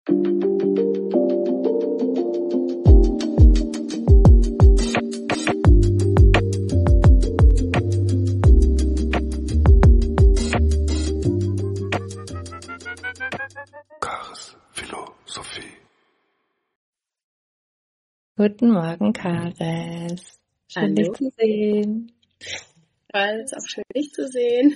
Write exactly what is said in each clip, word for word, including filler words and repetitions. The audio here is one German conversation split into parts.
Karis Philosophie. Guten Morgen, Karis. Schön, Hallo. dich zu sehen. Weil es auch schön, dich zu sehen.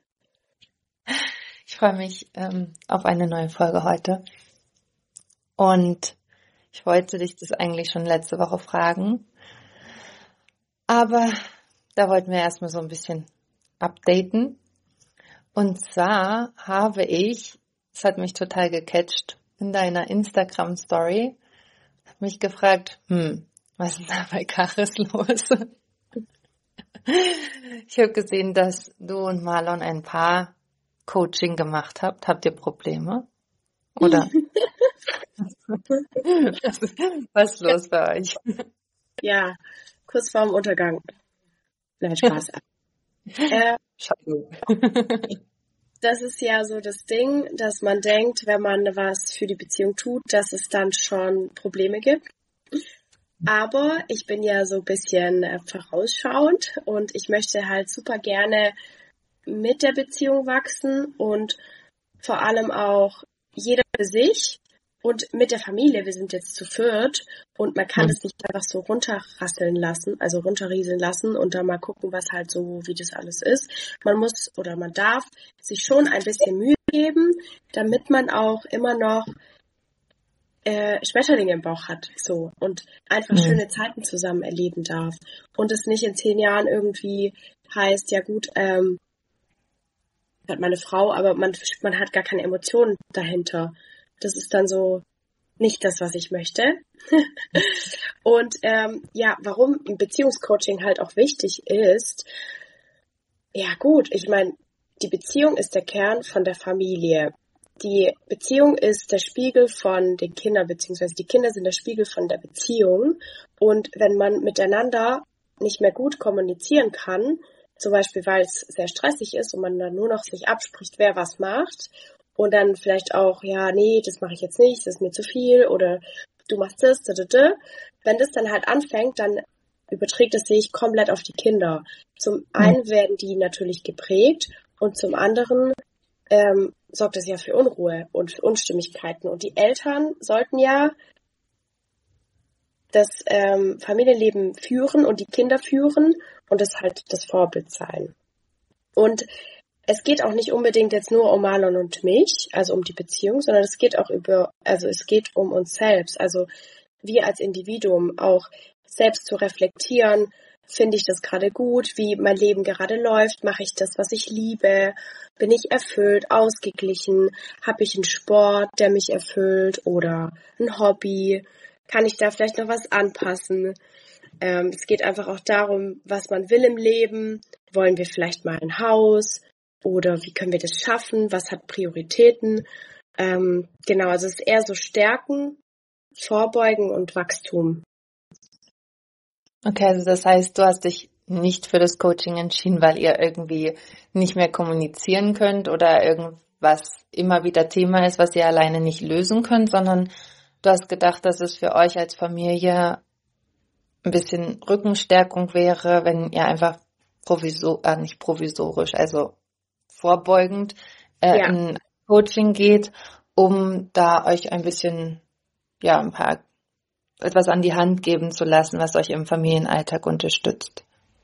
Ich freue mich ähm, auf eine neue Folge heute. Und ich wollte dich das eigentlich schon letzte Woche fragen. Aber da wollten wir erstmal so ein bisschen updaten. Und zwar habe ich, es hat mich total gecatcht, in deiner Instagram-Story, habe mich gefragt, hm, was ist denn da bei Karis los? Ich habe gesehen, dass du und Marlon ein Paar Coaching gemacht habt. Habt ihr Probleme? Oder was, was ist los bei euch? Ja, kurz vorm Untergang. Nein, Spaß. äh, Schade. das ist ja so das Ding, dass man denkt, wenn man was für die Beziehung tut, dass es dann schon Probleme gibt. Aber ich bin ja so ein bisschen äh, vorausschauend und ich möchte halt super gerne mit der Beziehung wachsen und vor allem auch jeder für sich und mit der Familie. Wir sind jetzt zu viert und man kann Hm. das nicht einfach so runterrasseln lassen, also runterrieseln lassen und dann mal gucken, was halt so, wie das alles ist. Man muss oder man darf sich schon ein bisschen Mühe geben, damit man auch immer noch äh, Schmetterlinge im Bauch hat, so, und einfach Hm. schöne Zeiten zusammen erleben darf. Und es nicht in zehn Jahren irgendwie heißt, ja gut, ähm, hat meine Frau, aber man, man hat gar keine Emotionen dahinter. Das ist dann so nicht das, was ich möchte. Und ähm, ja, warum ein Beziehungscoaching halt auch wichtig ist, ja gut, ich meine, die Beziehung ist der Kern von der Familie. Die Beziehung ist der Spiegel von den Kindern, beziehungsweise die Kinder sind der Spiegel von der Beziehung. Und wenn man miteinander nicht mehr gut kommunizieren kann, zum Beispiel, weil es sehr stressig ist und man dann nur noch sich abspricht, wer was macht und dann vielleicht auch, ja, nee, das mache ich jetzt nicht, das ist mir zu viel oder du machst das, da, da, da. Wenn das dann halt anfängt, dann überträgt es sich komplett auf die Kinder. Zum einen werden die natürlich geprägt und zum anderen ähm, sorgt es ja für Unruhe und für Unstimmigkeiten. Und die Eltern sollten ja das ähm, Familienleben führen und die Kinder führen und das halt das Vorbild sein. Und es geht auch nicht unbedingt jetzt nur um Marlon und mich, also um die Beziehung, sondern es geht auch über, also es geht um uns selbst, also wir als Individuum auch selbst zu reflektieren, finde ich das gerade gut, wie mein Leben gerade läuft, mache ich das, was ich liebe, bin ich erfüllt, ausgeglichen, habe ich einen Sport, der mich erfüllt oder ein Hobby, kann ich da vielleicht noch was anpassen? Ähm, es geht einfach auch darum, was man will im Leben, wollen wir vielleicht mal ein Haus oder wie können wir das schaffen, was hat Prioritäten? Ähm, genau, also es ist eher so Stärken, Vorbeugen und Wachstum. Okay, also das heißt, du hast dich nicht für das Coaching entschieden, weil ihr irgendwie nicht mehr kommunizieren könnt oder irgendwas immer wieder Thema ist, was ihr alleine nicht lösen könnt, sondern du hast gedacht, dass es für euch als Familie ein bisschen Rückenstärkung wäre, wenn ihr einfach provisor, äh, nicht provisorisch, also vorbeugend äh, Ja. in Coaching geht, um da euch ein bisschen, ja, ein paar etwas an die Hand geben zu lassen, was euch im Familienalltag unterstützt.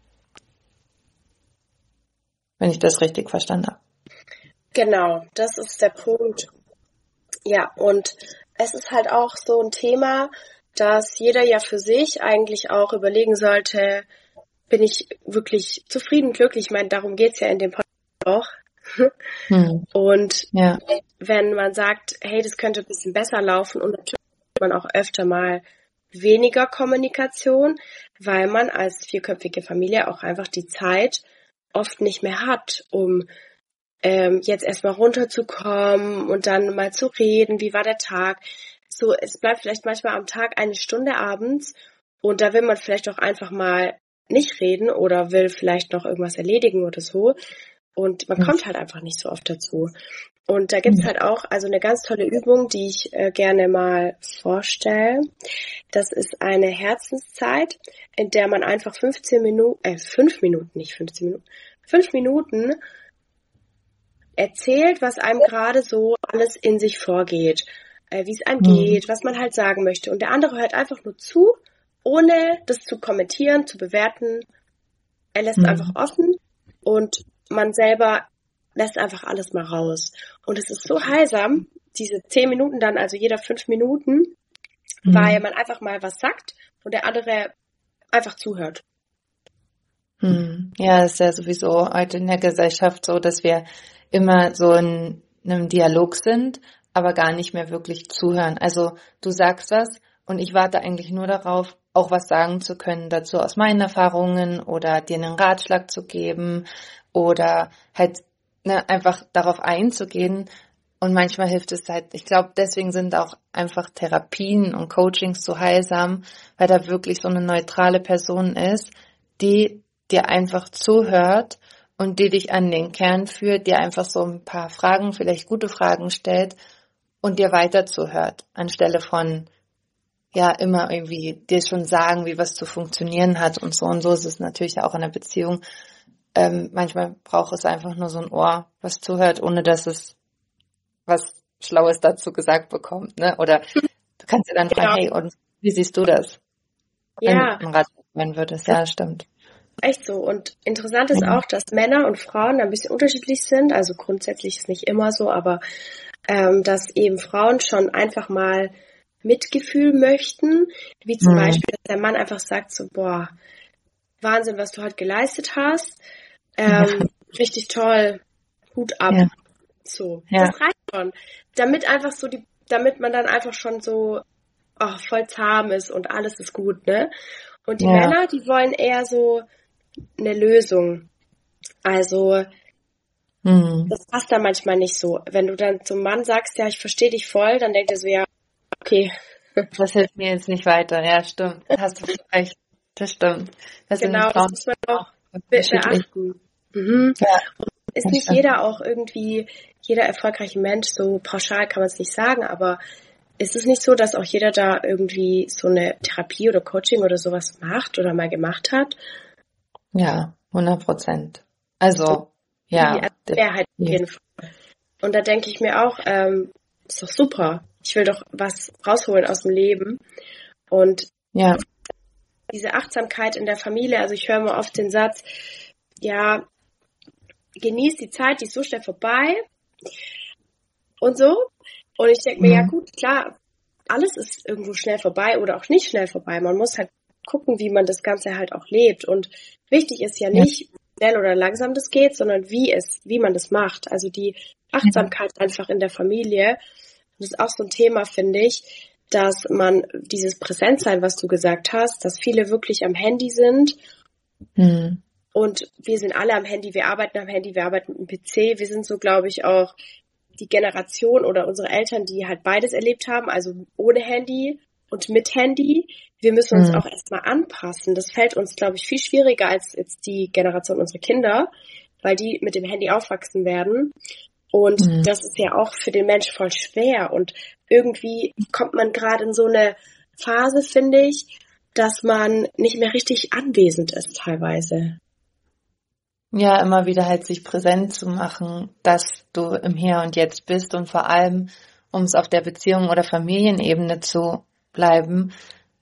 Wenn ich das richtig verstanden habe. Genau, das ist der Punkt. Ja, und es ist halt auch so ein Thema, dass jeder ja für sich eigentlich auch überlegen sollte, bin ich wirklich zufrieden, glücklich? Ich meine, darum geht's ja in dem Podcast auch. Hm. Und Ja. wenn man sagt, hey, das könnte ein bisschen besser laufen und natürlich hat man auch öfter mal weniger Kommunikation, weil man als vierköpfige Familie auch einfach die Zeit oft nicht mehr hat, um ähm, jetzt erstmal runterzukommen und dann mal zu reden, wie war der Tag. So, es bleibt vielleicht manchmal am Tag eine Stunde abends und da will man vielleicht auch einfach mal nicht reden oder will vielleicht noch irgendwas erledigen oder so. Und man Hm. kommt halt einfach nicht so oft dazu. Und da gibt's halt auch also eine ganz tolle Übung, die ich äh, gerne mal vorstelle. Das ist eine Herzenszeit, in der man einfach fünfzehn Minuten, äh, fünf Minuten, nicht fünfzehn Minuten, fünf Minuten erzählt, was einem gerade so alles in sich vorgeht, äh, wie es einem Mhm. geht, was man halt sagen möchte. Und der andere hört einfach nur zu, ohne das zu kommentieren, zu bewerten. Er lässt Mhm. einfach offen und man selber lässt einfach alles mal raus. Und es ist so heilsam, diese zehn Minuten dann, also jeder fünf Minuten, Mhm. weil man einfach mal was sagt und der andere einfach zuhört. Hm. Ja, es ist ja sowieso heute in der Gesellschaft so, dass wir immer so in einem Dialog sind, aber gar nicht mehr wirklich zuhören. Also du sagst was und ich warte eigentlich nur darauf, auch was sagen zu können dazu aus meinen Erfahrungen oder dir einen Ratschlag zu geben oder halt ne, einfach darauf einzugehen. Und manchmal hilft es halt, ich glaube, deswegen sind auch einfach Therapien und Coachings so heilsam, weil da wirklich so eine neutrale Person ist, die dir einfach zuhört und die dich an den Kern führt, dir einfach so ein paar Fragen, vielleicht gute Fragen stellt und dir weiter zuhört, anstelle von, ja, immer irgendwie dir schon sagen, wie was zu funktionieren hat und so. Und so ist es natürlich auch in der Beziehung. Ähm, manchmal braucht es einfach nur so ein Ohr, was zuhört, ohne dass es was Schlaues dazu gesagt bekommt, ne? Oder du kannst dir dann fragen, Genau. hey, und wie siehst du das? Wenn Ja, du einen Rat hören würdest, ja, stimmt. echt so. Und interessant ist Ja. auch, dass Männer und Frauen ein bisschen unterschiedlich sind. Also grundsätzlich ist nicht immer so, aber ähm, dass eben Frauen schon einfach mal Mitgefühl möchten, wie zum Mhm. Beispiel, dass der Mann einfach sagt so, boah, Wahnsinn, was du heute geleistet hast, ähm, richtig toll, Hut ab, Ja. so. Ja. Das reicht schon. Damit einfach so die, damit man dann einfach schon so oh, voll zahm ist und alles ist gut, ne? Und die Ja. Männer, die wollen eher so eine Lösung. Also Mhm. das passt da manchmal nicht so. Wenn du dann zum Mann sagst, ja, ich verstehe dich voll, dann denkt er so, ja, okay, Das hilft mir jetzt nicht weiter. Ja, stimmt. Hast du recht. Das stimmt. Das genau, sind das Frauen muss man auch be unterschiedlich. beachten. Mhm. Ja, Ist das nicht stimmt. jeder auch irgendwie, jeder erfolgreiche Mensch, so pauschal kann man es nicht sagen, aber ist es nicht so, dass auch jeder da irgendwie so eine Therapie oder Coaching oder sowas macht oder mal gemacht hat? Ja, hundert Prozent. Also, ja, Die also Mehrheit auf definitiv. jeden Fall. Und da denke ich mir auch, ähm, ist doch super. Ich will doch was rausholen aus dem Leben. Und Ja, diese Achtsamkeit in der Familie, also ich höre immer oft den Satz, ja, genieß die Zeit, die ist so schnell vorbei und so. Und ich denke mir, ja mhm. gut, klar, alles ist irgendwo schnell vorbei oder auch nicht schnell vorbei. Man muss halt gucken, wie man das Ganze halt auch lebt. Und wichtig ist ja Ja, nicht, wie schnell oder langsam das geht, sondern wie es, wie man das macht. Also die ja, Achtsamkeit einfach in der Familie. Das ist auch so ein Thema, finde ich, dass man dieses Präsentsein, was du gesagt hast, dass viele wirklich am Handy sind. mhm. Und wir sind alle am Handy, wir arbeiten am Handy, wir arbeiten mit dem P C. Wir sind so, glaube ich, auch die Generation oder unsere Eltern, die halt beides erlebt haben, also ohne Handy und mit Handy. Wir müssen uns Mhm. auch erstmal anpassen. Das fällt uns, glaube ich, viel schwieriger als jetzt die Generation unserer Kinder, weil die mit dem Handy aufwachsen werden. Und Mhm. das ist ja auch für den Mensch voll schwer. Und irgendwie kommt man gerade in so eine Phase, finde ich, dass man nicht mehr richtig anwesend ist teilweise. Ja, immer wieder halt sich präsent zu machen, dass du im Hier und Jetzt bist und vor allem, um es auf der Beziehung oder Familienebene zu bleiben,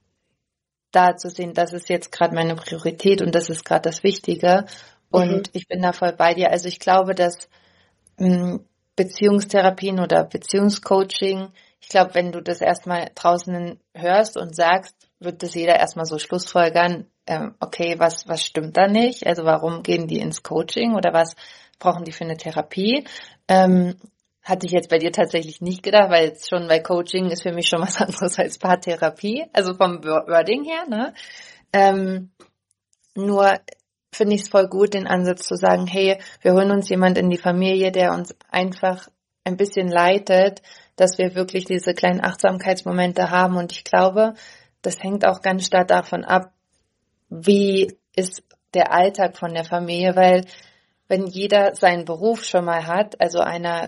da zu sehen, das ist jetzt gerade meine Priorität und das ist gerade das Wichtige. Mhm. Und ich bin da voll bei dir. Also ich glaube, dass mh, Beziehungstherapien oder Beziehungscoaching, ich glaube, wenn du das erstmal draußen hörst und sagst, wird das jeder erstmal so schlussfolgern, ähm, okay, was, was stimmt da nicht? Also warum gehen die ins Coaching oder was brauchen die für eine Therapie? Ähm, hatte ich jetzt bei dir tatsächlich nicht gedacht, weil jetzt schon bei Coaching ist für mich schon was anderes als Paartherapie, also vom Wording her, ne? Ähm, nur finde ich es voll gut, den Ansatz zu sagen, hey, wir holen uns jemand in die Familie, der uns einfach ein bisschen leitet, dass wir wirklich diese kleinen Achtsamkeitsmomente haben. Und ich glaube, das hängt auch ganz stark davon ab, wie ist der Alltag von der Familie, weil wenn jeder seinen Beruf schon mal hat, also einer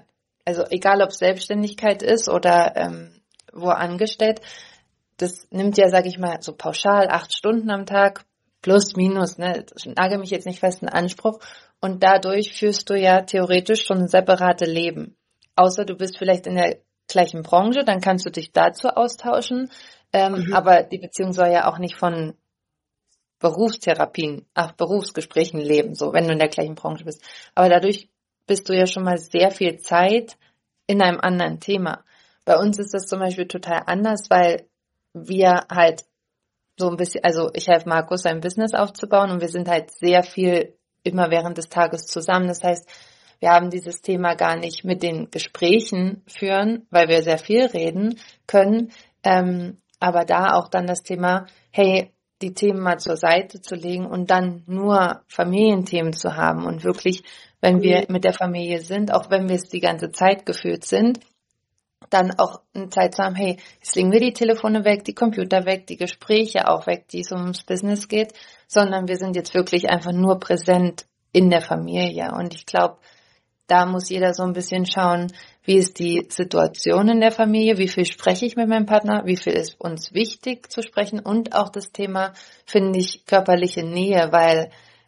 also egal ob Selbstständigkeit ist oder ähm, wo angestellt, das nimmt ja, sage ich mal, so pauschal acht Stunden am Tag, plus, minus, ne, ich nagel mich jetzt nicht fest in Anspruch. Und dadurch führst du ja theoretisch schon separate Leben. Außer du bist vielleicht in der gleichen Branche, dann kannst du dich dazu austauschen. Ähm, Mhm. aber die Beziehung soll ja auch nicht von Berufstherapien, ach, Berufsgesprächen leben, so, wenn du in der gleichen Branche bist. Aber dadurch bist du ja schon mal sehr viel Zeit in einem anderen Thema. Bei uns ist das zum Beispiel total anders, weil wir halt so ein bisschen, also ich helfe Markus, sein Business aufzubauen und wir sind halt sehr viel immer während des Tages zusammen. Das heißt, wir haben dieses Thema gar nicht mit den Gesprächen führen, weil wir sehr viel reden können. Ähm, aber da auch dann das Thema, hey, die Themen mal zur Seite zu legen und dann nur Familienthemen zu haben und wirklich, wenn wir mit der Familie sind, auch wenn wir es die ganze Zeit gefühlt sind, dann auch eine Zeit zu haben, hey, jetzt legen wir die Telefone weg, die Computer weg, die Gespräche auch weg, die es ums Business geht, sondern wir sind jetzt wirklich einfach nur präsent in der Familie. Und ich glaube, da muss jeder so ein bisschen schauen, wie ist die Situation in der Familie, wie viel spreche ich mit meinem Partner, wie viel ist uns wichtig zu sprechen und auch das Thema, finde ich, körperliche Nähe, weil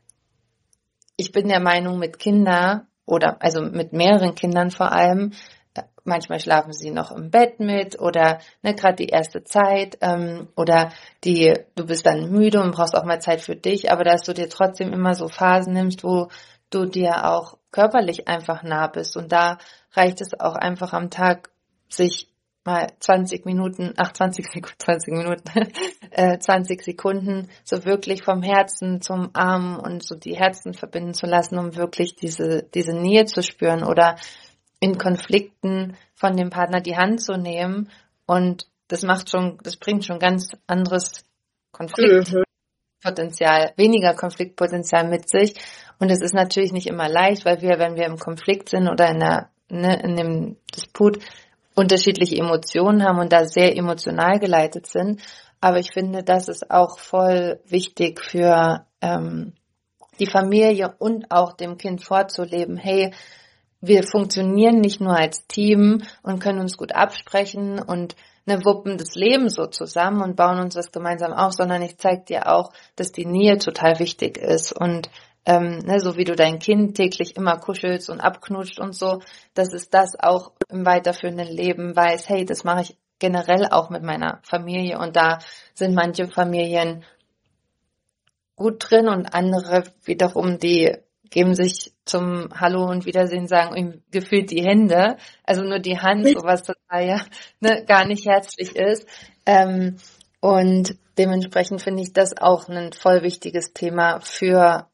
ich bin der Meinung, mit Kindern oder also mit mehreren Kindern vor allem, manchmal schlafen sie noch im Bett mit oder ne, gerade die erste Zeit ähm, oder die du bist dann müde und brauchst auch mal Zeit für dich, aber dass du dir trotzdem immer so Phasen nimmst, wo du dir auch körperlich einfach nah bist und da reicht es auch einfach am Tag, sich mal zwanzig Minuten, ach zwanzig Sekunden, zwanzig Minuten, äh, zwanzig Sekunden so wirklich vom Herzen zum Arm und so die Herzen verbinden zu lassen, um wirklich diese diese Nähe zu spüren oder in Konflikten von dem Partner die Hand zu nehmen und das macht schon, das bringt schon ganz anderes Konfliktpotenzial, weniger Konfliktpotenzial mit sich und es ist natürlich nicht immer leicht, weil wir, wenn wir im Konflikt sind oder in einer, ne, in dem Disput unterschiedliche Emotionen haben und da sehr emotional geleitet sind, aber ich finde, das ist auch voll wichtig für ähm, die Familie und auch dem Kind vorzuleben, hey, wir funktionieren nicht nur als Team und können uns gut absprechen und ne, wuppen das Leben so zusammen und bauen uns was gemeinsam auf, sondern ich zeige dir auch, dass die Nähe total wichtig ist und ähm, ne, so wie du dein Kind täglich immer kuschelst und abknutscht und so, dass es das auch im weiterführenden Leben weiß, hey, das mache ich generell auch mit meiner Familie und da sind manche Familien gut drin und andere wiederum, die geben sich zum Hallo und Wiedersehen sagen ihm gefühlt die Hände, also nur die Hand, sowas total ja ne, gar nicht herzlich ist. Ähm, und dementsprechend finde ich das auch ein voll wichtiges Thema für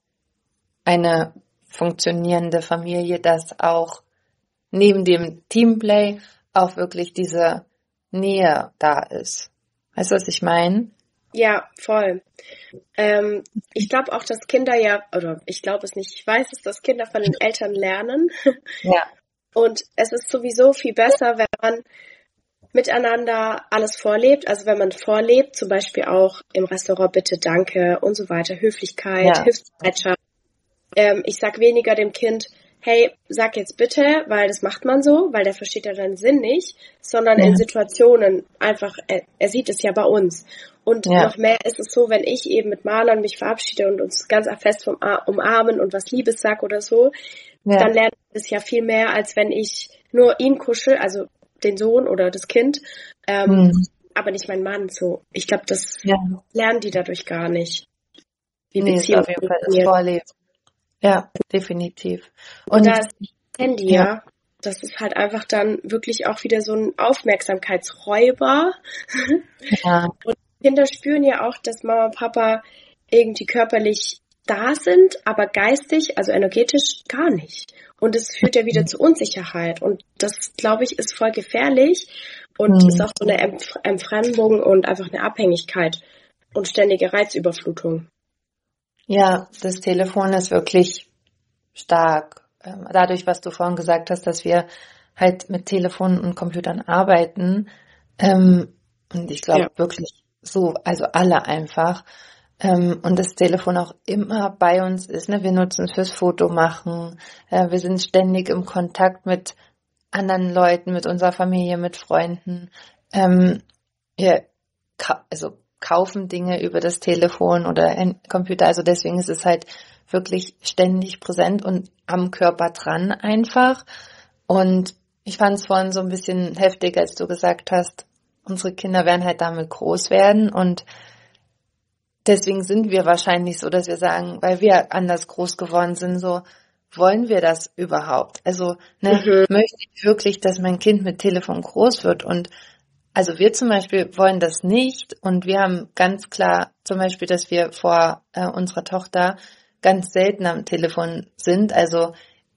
eine funktionierende Familie, dass auch neben dem Teamplay auch wirklich diese Nähe da ist. Weißt du, was ich meine? Ja, voll. Ähm, ich glaube auch, dass Kinder ja, oder ich glaube es nicht, ich weiß es, dass Kinder von den Eltern lernen. Ja. Und es ist sowieso viel besser, wenn man miteinander alles vorlebt. Also wenn man vorlebt, zum Beispiel auch im Restaurant bitte, danke und so weiter, Höflichkeit, Ja. Hilfsbereitschaft. Ähm, ich sag weniger dem Kind, hey, sag jetzt bitte, weil das macht man so, weil der versteht ja deinen Sinn nicht, sondern Ja. in Situationen einfach, er, er sieht es ja bei uns. Und Ja. noch mehr ist es so, wenn ich eben mit Marlon mich verabschiede und uns ganz fest vom Ar- umarmen und was Liebes sag oder so, Ja. dann lernt es ja viel mehr, als wenn ich nur ihn kuschel, also den Sohn oder das Kind, ähm, Hm. aber nicht mein Mann. So, ich glaube, das Ja. lernen die dadurch gar nicht, wie Nee, ist Beziehung auf jeden Fall das funktioniert. Vorleben. Ja, definitiv. Und Und da ist Handy, ja. ja, das ist halt einfach dann wirklich auch wieder so ein Aufmerksamkeitsräuber. Ja. Und Kinder spüren ja auch, dass Mama und Papa irgendwie körperlich da sind, aber geistig, also energetisch gar nicht. Und es führt ja wieder zu Unsicherheit. Und das, glaube ich, ist voll gefährlich und Hm. ist auch so eine Entf- Entfremdung und einfach eine Abhängigkeit und ständige Reizüberflutung. Ja, das Telefon ist wirklich stark. Ähm, Dadurch, was du vorhin gesagt hast, dass wir halt mit Telefonen und Computern arbeiten. Ähm, und ich glaube Ja. wirklich so, also alle einfach. Ähm, und das Telefon auch immer bei uns ist. Ne? Wir nutzen es fürs Fotomachen. Äh, wir sind ständig im Kontakt mit anderen Leuten, mit unserer Familie, mit Freunden. Ähm, wir ka- also kaufen Dinge über das Telefon oder ein Computer. Also deswegen ist es halt wirklich ständig präsent und am Körper dran einfach. Und ich fand es vorhin so ein bisschen heftig, als du gesagt hast, unsere Kinder werden halt damit groß werden. Und deswegen sind wir wahrscheinlich so, dass wir sagen, weil wir anders groß geworden sind, so, wollen wir das überhaupt? Also, ne, Mhm. möchte ich wirklich, dass mein Kind mit Telefon groß wird? Und also wir zum Beispiel wollen das nicht. Und wir haben ganz klar zum Beispiel, dass wir vor äh, unserer Tochter ganz selten am Telefon sind. Also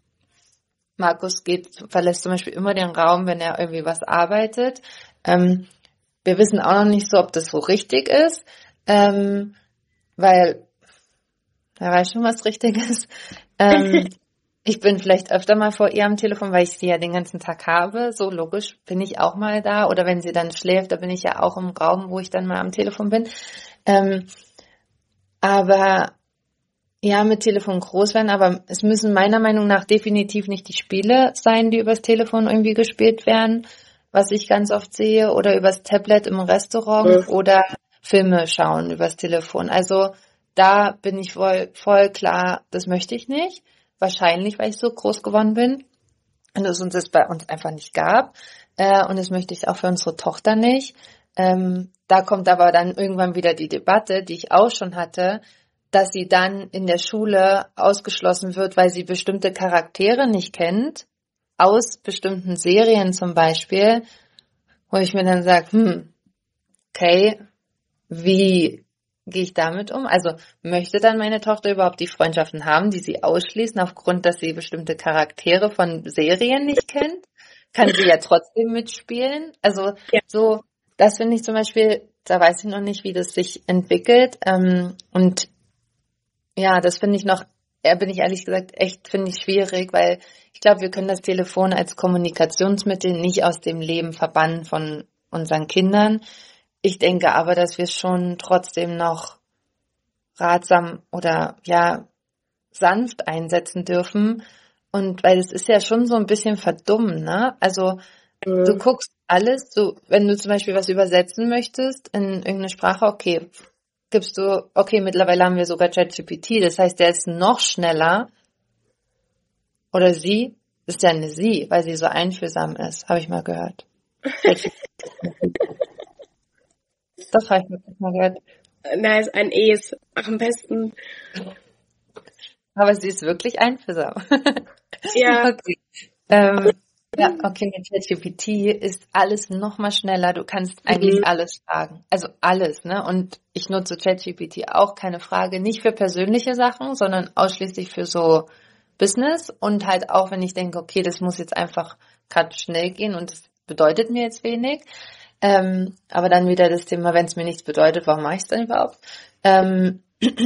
Markus geht, verlässt zum Beispiel immer den Raum, wenn er irgendwie was arbeitet. Ähm, wir wissen auch noch nicht so, ob das so richtig ist, ähm, weil er weiß schon, was richtig ist. Ähm, ich bin vielleicht öfter mal vor ihr am Telefon, weil ich sie ja den ganzen Tag habe. So logisch bin ich auch mal da. Oder wenn sie dann schläft, da bin ich ja auch im Raum, wo ich dann mal am Telefon bin. Ähm, aber ja, mit Telefon groß werden, aber es müssen meiner Meinung nach definitiv nicht die Spiele sein, die übers Telefon irgendwie gespielt werden, was ich ganz oft sehe, oder übers Tablet im Restaurant Mhm. oder Filme schauen übers Telefon. Also da bin ich voll, voll klar, das möchte ich nicht. Wahrscheinlich, weil ich so groß geworden bin und es uns das bei uns einfach nicht gab. Äh, und das möchte ich auch für unsere Tochter nicht. Ähm, da kommt aber dann irgendwann wieder die Debatte, die ich auch schon hatte, dass sie dann in der Schule ausgeschlossen wird, weil sie bestimmte Charaktere nicht kennt, aus bestimmten Serien zum Beispiel, wo ich mir dann sage, hm, okay, wie gehe ich damit um? Also möchte dann meine Tochter überhaupt die Freundschaften haben, die sie ausschließen, aufgrund, dass sie bestimmte Charaktere von Serien nicht kennt? Kann sie ja trotzdem mitspielen. Also Ja. so, das finde ich zum Beispiel, da weiß ich noch nicht, wie das sich entwickelt. Ähm, und ja, das finde ich noch, ja, bin ich ehrlich gesagt echt, finde ich schwierig, weil ich glaube, wir können das Telefon als Kommunikationsmittel nicht aus dem Leben verbannen von unseren Kindern. Ich denke aber, dass wir es schon trotzdem noch ratsam oder ja sanft einsetzen dürfen. Und weil es ist ja schon so ein bisschen verdummen, ne? Also du Mhm. guckst alles, du, wenn du zum Beispiel was übersetzen möchtest in irgendeine Sprache, okay, gibst du, okay, mittlerweile haben wir sogar ChatGPT, das heißt, der ist noch schneller. Oder sie, ist ja eine sie, weil sie so einfühlsam ist, habe ich mal gehört. Das habe ich mal gehört. Nice, ein E ist am besten. Aber sie ist wirklich einfühlsam. Ja. Okay. Ähm, ja, okay, mit ChatGPT ist alles noch mal schneller. Du kannst eigentlich Mhm. alles fragen. Also alles, ne? Und ich nutze ChatGPT auch, keine Frage, nicht für persönliche Sachen, sondern ausschließlich für so Business und halt auch, wenn ich denke, okay, das muss jetzt einfach gerade schnell gehen und das bedeutet mir jetzt wenig. Ähm, aber dann wieder das Thema, wenn es mir nichts bedeutet, warum mache ich es dann überhaupt? Ähm,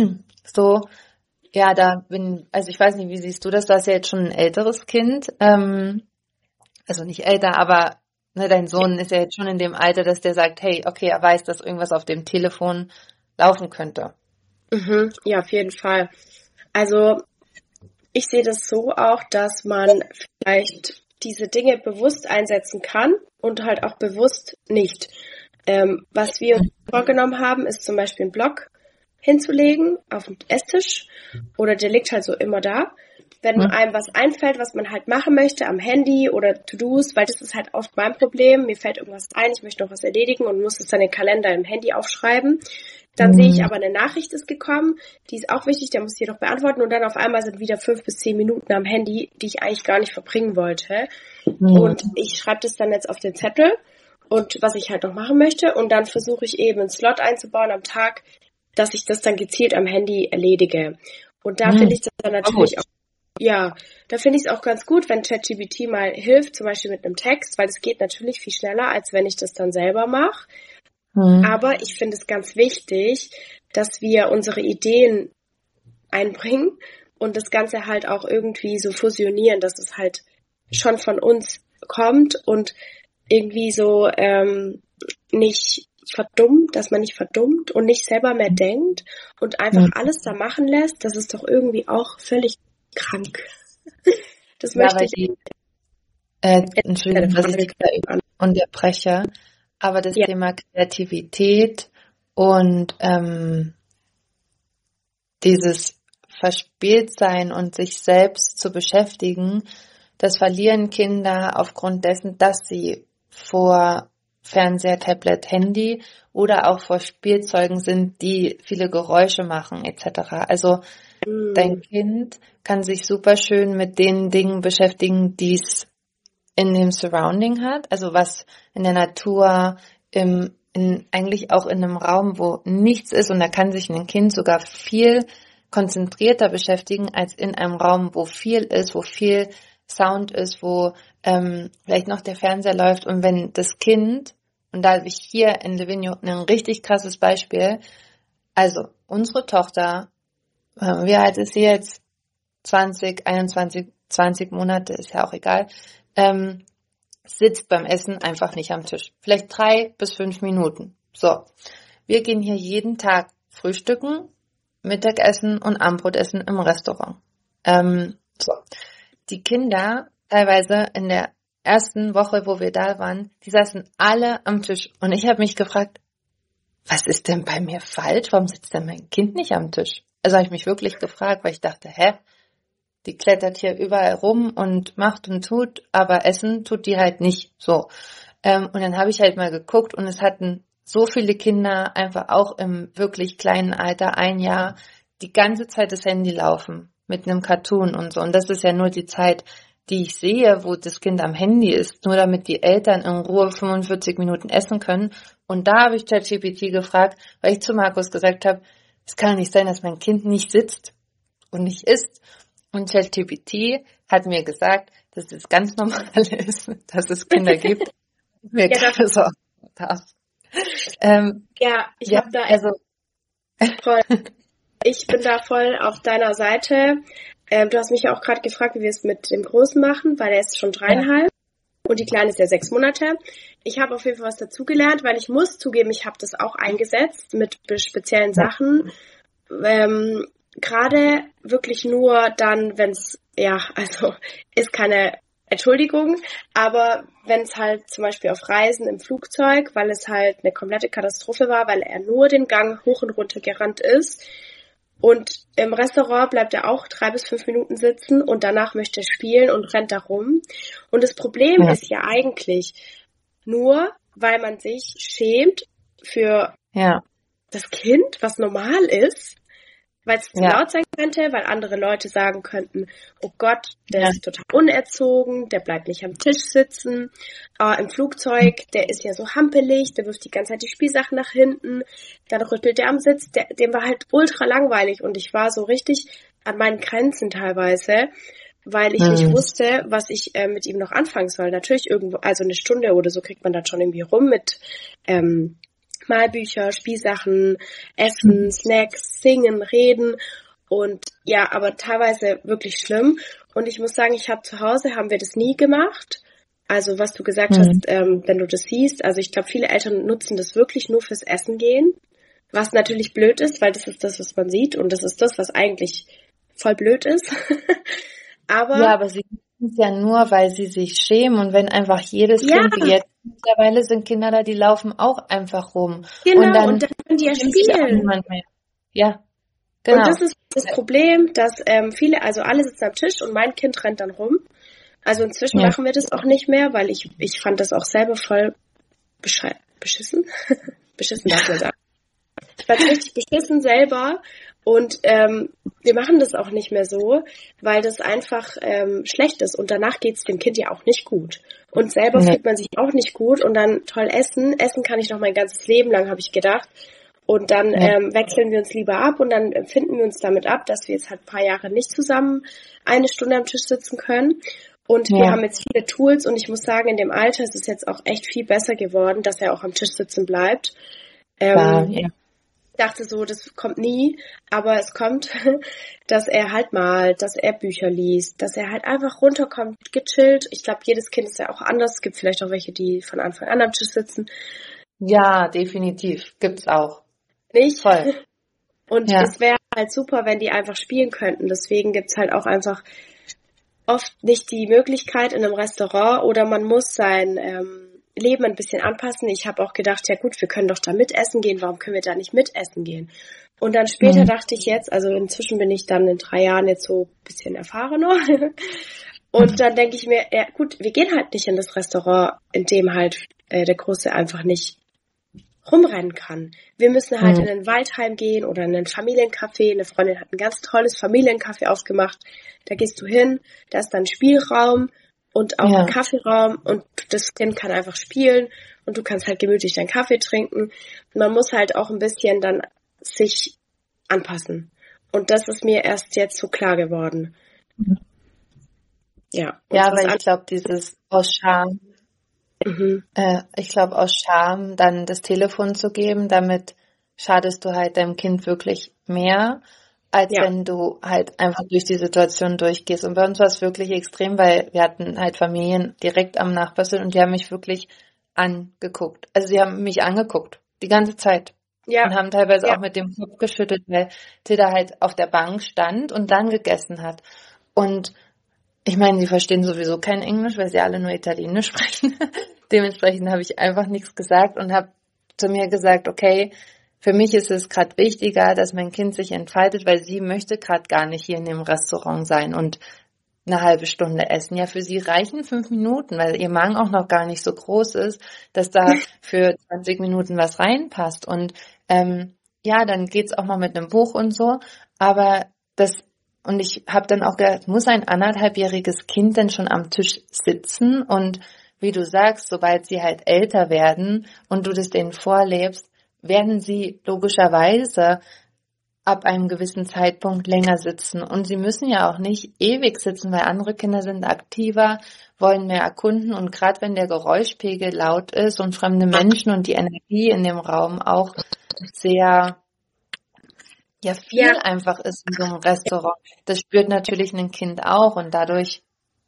so, ja, da bin, also ich weiß nicht, wie siehst du das? Du hast ja jetzt schon ein älteres Kind, ähm, also nicht älter, aber ne, dein Sohn ist ja jetzt schon in dem Alter, dass der sagt, hey, okay, er weiß, dass irgendwas auf dem Telefon laufen könnte. Mhm. Ja, auf jeden Fall. Also ich sehe das so auch, dass man vielleicht diese Dinge bewusst einsetzen kann und halt auch bewusst nicht. Ähm, was wir uns vorgenommen haben, ist zum Beispiel einen Block hinzulegen auf den Esstisch oder der liegt halt so immer da. Wenn Hm. einem was einfällt, was man halt machen möchte am Handy oder To-Dos, weil das ist halt oft mein Problem, mir fällt irgendwas ein, ich möchte noch was erledigen und muss es dann in den Kalender im Handy aufschreiben. Dann sehe ich aber, eine Nachricht ist gekommen, die ist auch wichtig, der muss die doch beantworten und dann auf einmal sind wieder fünf bis zehn Minuten am Handy, die ich eigentlich gar nicht verbringen wollte. Mhm. Und ich schreibe das dann jetzt auf den Zettel und was ich halt noch machen möchte und dann versuche ich eben einen Slot einzubauen am Tag, dass ich das dann gezielt am Handy erledige. Und da Mhm. finde ich das dann natürlich Gut. auch, ja, da finde ich es auch ganz gut, wenn ChatGPT mal hilft, zum Beispiel mit einem Text, weil es geht natürlich viel schneller, als wenn ich das dann selber mache. Mhm. Aber ich finde es ganz wichtig, dass wir unsere Ideen einbringen und das Ganze halt auch irgendwie so fusionieren, dass es halt schon von uns kommt und irgendwie so ähm, nicht verdummt, dass man nicht verdummt und nicht selber mehr denkt und einfach Mhm. alles da machen lässt. Das ist doch irgendwie auch völlig krank. Das Ja, möchte weil ich. die Äh, Entschuldigung, dass ich dich da unterbreche, aber das Ja. Thema Kreativität und ähm, dieses Verspieltsein und sich selbst zu beschäftigen, das verlieren Kinder aufgrund dessen, dass sie vor Fernseher, Tablet, Handy oder auch vor Spielzeugen sind, die viele Geräusche machen et cetera. Also dein Mm. Kind kann sich super schön mit den Dingen beschäftigen, die es in dem Surrounding hat, also was in der Natur, im, in, eigentlich auch in einem Raum, wo nichts ist, und da kann sich ein Kind sogar viel konzentrierter beschäftigen als in einem Raum, wo viel ist, wo viel Sound ist, wo ähm, vielleicht noch der Fernseher läuft. Und wenn das Kind, und da habe ich hier in Livigno ein richtig krasses Beispiel, also unsere Tochter, äh, wie alt ist sie jetzt? zwanzig, einundzwanzig, zwanzig Monate, ist ja auch egal, ähm, sitzt beim Essen einfach nicht am Tisch. Vielleicht drei bis fünf Minuten. So, wir gehen hier jeden Tag frühstücken, Mittagessen und Abendbrotessen im Restaurant. Ähm, so, die Kinder teilweise in der ersten Woche, wo wir da waren, die saßen alle am Tisch. Und ich habe mich gefragt, was ist denn bei mir falsch? Warum sitzt denn mein Kind nicht am Tisch? Also habe ich mich wirklich gefragt, weil ich dachte, hä? Die klettert hier überall rum und macht und tut, aber essen tut die halt nicht so. Ähm, und dann habe ich halt mal geguckt und es hatten so viele Kinder einfach auch im wirklich kleinen Alter, ein Jahr, die ganze Zeit das Handy laufen mit einem Cartoon und so. Und das ist ja nur die Zeit, die ich sehe, wo das Kind am Handy ist, nur damit die Eltern in Ruhe fünfundvierzig Minuten essen können. Und da habe ich ChatGPT gefragt, weil ich zu Markus gesagt habe, es kann nicht sein, dass mein Kind nicht sitzt und nicht isst. Und ChatGPT hat mir gesagt, dass es ganz normal ist, dass es Kinder gibt, die mir Ja, keine Sorgen darf. Ähm, Ja, ich ja, habe da also voll, ich bin da voll auf deiner Seite. Ähm, du hast mich ja auch gerade gefragt, wie wir es mit dem Großen machen, weil er ist schon ja, dreieinhalb und die Kleine ist ja sechs Monate. Ich habe auf jeden Fall was dazugelernt, weil ich muss zugeben, ich habe das auch eingesetzt mit be- speziellen ja, Sachen. Ähm, Gerade wirklich nur dann, wenn es, ja, also ist keine Entschuldigung, aber wenn es halt zum Beispiel auf Reisen im Flugzeug, weil es halt eine komplette Katastrophe war, weil er nur den Gang hoch und runter gerannt ist und im Restaurant bleibt er auch drei bis fünf Minuten sitzen und danach möchte er spielen und rennt da rum. Und das Problem ja, ist ja eigentlich nur, weil man sich schämt für ja, das Kind, was normal ist, weil es zu ja, laut sein könnte, weil andere Leute sagen könnten, oh Gott, der ja, ist total unerzogen, der bleibt nicht am Tisch sitzen, äh, im Flugzeug, der ist ja so hampelig, der wirft die ganze Zeit die Spielsachen nach hinten, dann rüttelt der am Sitz, der, dem war halt ultra langweilig und ich war so richtig an meinen Grenzen teilweise, weil ich nicht hm, wusste, was ich äh, mit ihm noch anfangen soll. Natürlich irgendwo, also eine Stunde oder so kriegt man dann schon irgendwie rum mit ähm, Malbücher, Spielsachen, Essen, Snacks, Singen, Reden und ja, aber teilweise wirklich schlimm. Und ich muss sagen, ich habe zu Hause, haben wir das nie gemacht. Also was du gesagt hm, hast, ähm, wenn du das siehst, also ich glaube, viele Eltern nutzen das wirklich nur fürs Essen gehen, was natürlich blöd ist, weil das ist das, was man sieht und das ist das, was eigentlich voll blöd ist. ja, Aber aber sie machen es ja nur, weil sie sich schämen, und wenn einfach jedes ja, Kind, wie jetzt, mittlerweile sind Kinder da, die laufen auch einfach rum und genau, dann und dann können die ja schämt sich auch spielen. niemand mehr. Ja, Und das genau. ist das Problem, dass ähm, viele, also alle sitzen am Tisch und mein Kind rennt dann rum. Also inzwischen Ja, machen wir das auch nicht mehr, weil ich ich fand das auch selber voll besche beschissen. Beschissen darf man sagen. Ich fand es richtig beschissen selber und ähm, wir machen das auch nicht mehr so, weil das einfach ähm, schlecht ist und danach geht es dem Kind ja auch nicht gut. Und selber nee, fühlt man sich auch nicht gut und dann toll essen. Essen kann ich noch mein ganzes Leben lang, habe ich gedacht. Und dann ja, ähm, wechseln wir uns lieber ab und dann finden wir uns damit ab, dass wir jetzt halt ein paar Jahre nicht zusammen eine Stunde am Tisch sitzen können. Und wir ja, haben jetzt viele Tools und ich muss sagen, in dem Alter ist es jetzt auch echt viel besser geworden, dass er auch am Tisch sitzen bleibt. klar, Ähm, ja, ich dachte so, das kommt nie, aber es kommt, dass er halt malt, dass er Bücher liest, dass er halt einfach runterkommt, gechillt. Ich glaube, jedes Kind ist ja auch anders. Es gibt vielleicht auch welche, die von Anfang an am Tisch sitzen. ja, definitiv, gibt's auch. Nicht? Voll. Und Ja, es wäre halt super, wenn die einfach spielen könnten. Deswegen gibt's halt auch einfach oft nicht die Möglichkeit in einem Restaurant oder man muss sein ähm, Leben ein bisschen anpassen. Ich habe auch gedacht, ja gut, wir können doch da mitessen gehen, warum können wir da nicht mitessen gehen? Und dann später Mhm. dachte ich jetzt, also inzwischen bin ich dann in drei Jahren jetzt so ein bisschen erfahrener. Und dann denke ich mir, ja gut, wir gehen halt nicht in das Restaurant, in dem halt äh, der Große einfach nicht rumrennen kann. Wir müssen halt Mhm. in ein Waldheim gehen oder in ein Familiencafé. Eine Freundin hat ein ganz tolles Familiencafé aufgemacht. Da gehst du hin, da ist dann Spielraum und auch Ja. ein Kaffeeraum und das Kind kann einfach spielen und du kannst halt gemütlich deinen Kaffee trinken. Und man muss halt auch ein bisschen dann sich anpassen. Und das ist mir erst jetzt so klar geworden. Ja. Und Ja, was weil an- ich glaube, dieses aus Scham, Mhm. äh, ich glaube aus Scham dann das Telefon zu geben, damit schadest du halt deinem Kind wirklich mehr, als Ja. wenn du halt einfach durch die Situation durchgehst. Und bei uns war es wirklich extrem, weil wir hatten halt Familien direkt am Nachbarsinn und die haben mich wirklich angeguckt. Also sie haben mich angeguckt, die ganze Zeit. Und Ja. haben teilweise Ja. auch mit dem Kopf geschüttelt, weil Tilda halt auf der Bank stand und dann gegessen hat. Und ich meine, sie verstehen sowieso kein Englisch, weil sie alle nur Italienisch sprechen. Dementsprechend habe ich einfach nichts gesagt und habe zu mir gesagt, okay, für mich ist es gerade wichtiger, dass mein Kind sich entfaltet, weil sie möchte gerade gar nicht hier in dem Restaurant sein und eine halbe Stunde essen. Ja, für sie reichen fünf Minuten, weil ihr Magen auch noch gar nicht so groß ist, dass da für zwanzig Minuten was reinpasst. Und ähm, ja, dann geht's auch mal mit einem Buch und so. Aber das, und ich habe dann auch gedacht, muss ein anderthalbjähriges Kind denn schon am Tisch sitzen? Und wie du sagst, sobald sie halt älter werden und du das denen vorlebst, werden sie logischerweise ab einem gewissen Zeitpunkt länger sitzen. Und sie müssen ja auch nicht ewig sitzen, weil andere Kinder sind aktiver, wollen mehr erkunden. Und gerade wenn der Geräuschpegel laut ist und fremde Menschen und die Energie in dem Raum auch sehr, ja, viel Ja. einfach ist in so einem Restaurant, das spürt natürlich ein Kind auch. Und dadurch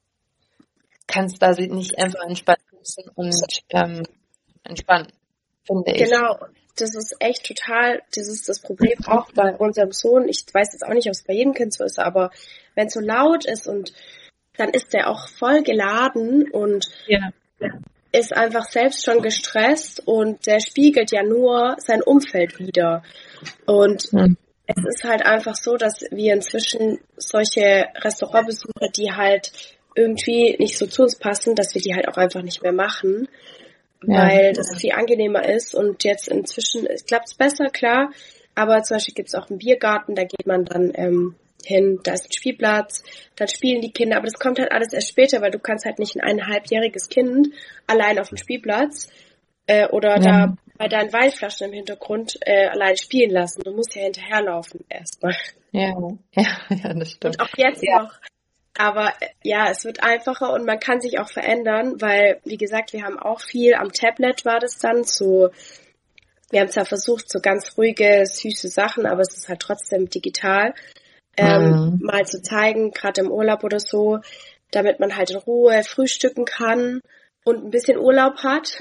kannst da sie nicht einfach entspannt sitzen und ähm, entspannen, finde ich. Genau, das ist echt total, das ist das Problem auch bei unserem Sohn. Ich weiß jetzt auch nicht, ob es bei jedem Kind so ist, aber wenn es so laut ist und dann ist der auch voll geladen und Ja. ist einfach selbst schon gestresst und der spiegelt ja nur sein Umfeld wider. Und Hm. es ist halt einfach so, dass wir inzwischen solche Restaurantbesuche, die halt irgendwie nicht so zu uns passen, dass wir die halt auch einfach nicht mehr machen, Ja. weil das viel angenehmer ist und jetzt inzwischen klappt es besser, klar, aber zum Beispiel gibt es auch einen Biergarten, da geht man dann ähm, hin, da ist ein Spielplatz, dann spielen die Kinder, aber das kommt halt alles erst später, weil du kannst halt nicht ein eineinhalbjähriges Kind allein auf dem Spielplatz äh, oder Ja. da bei deinen Weinflaschen im Hintergrund äh, allein spielen lassen. Du musst ja hinterherlaufen erstmal. Ja, ja, ja, das stimmt. Und auch jetzt Ja. noch. Aber äh, ja, es wird einfacher und man kann sich auch verändern, weil, wie gesagt, wir haben auch viel am Tablet war das dann so. Wir haben zwar versucht, so ganz ruhige, süße Sachen, aber es ist halt trotzdem digital, ähm, Mhm. mal zu zeigen, gerade im Urlaub oder so, damit man halt in Ruhe frühstücken kann und ein bisschen Urlaub hat.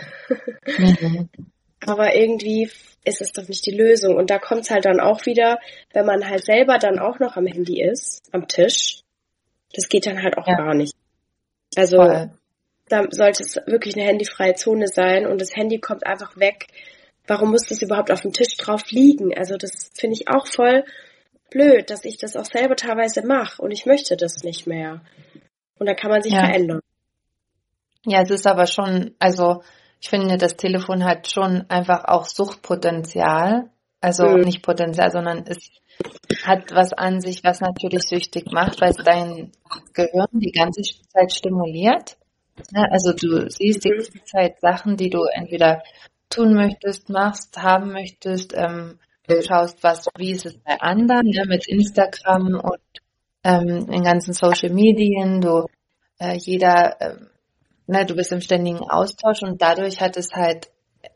Mhm. Aber irgendwie ist es doch nicht die Lösung. Und da kommt es halt dann auch wieder, wenn man halt selber dann auch noch am Handy ist, am Tisch. Das geht dann halt auch Ja. gar nicht. Also Voll. da sollte es wirklich eine handyfreie Zone sein und das Handy kommt einfach weg. Warum muss das überhaupt auf dem Tisch drauf liegen? Also das finde ich auch voll blöd, dass ich das auch selber teilweise mache und ich möchte das nicht mehr. Und da kann man sich Ja. verändern. Ja, es ist aber schon, also ich finde, das Telefon hat schon einfach auch Suchtpotenzial. Also Mhm. nicht Potenzial, sondern es hat was an sich, was natürlich süchtig macht, weil es dein Gehirn die ganze Zeit stimuliert. Ja, also du siehst die ganze Zeit Sachen, die du entweder tun möchtest, machst, haben möchtest, ähm, du schaust, was, wie ist es bei anderen, ne, mit Instagram und ähm, den ganzen Social Medien, du, äh, jeder, ähm, ne, du bist im ständigen Austausch und dadurch hat es halt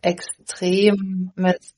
extremes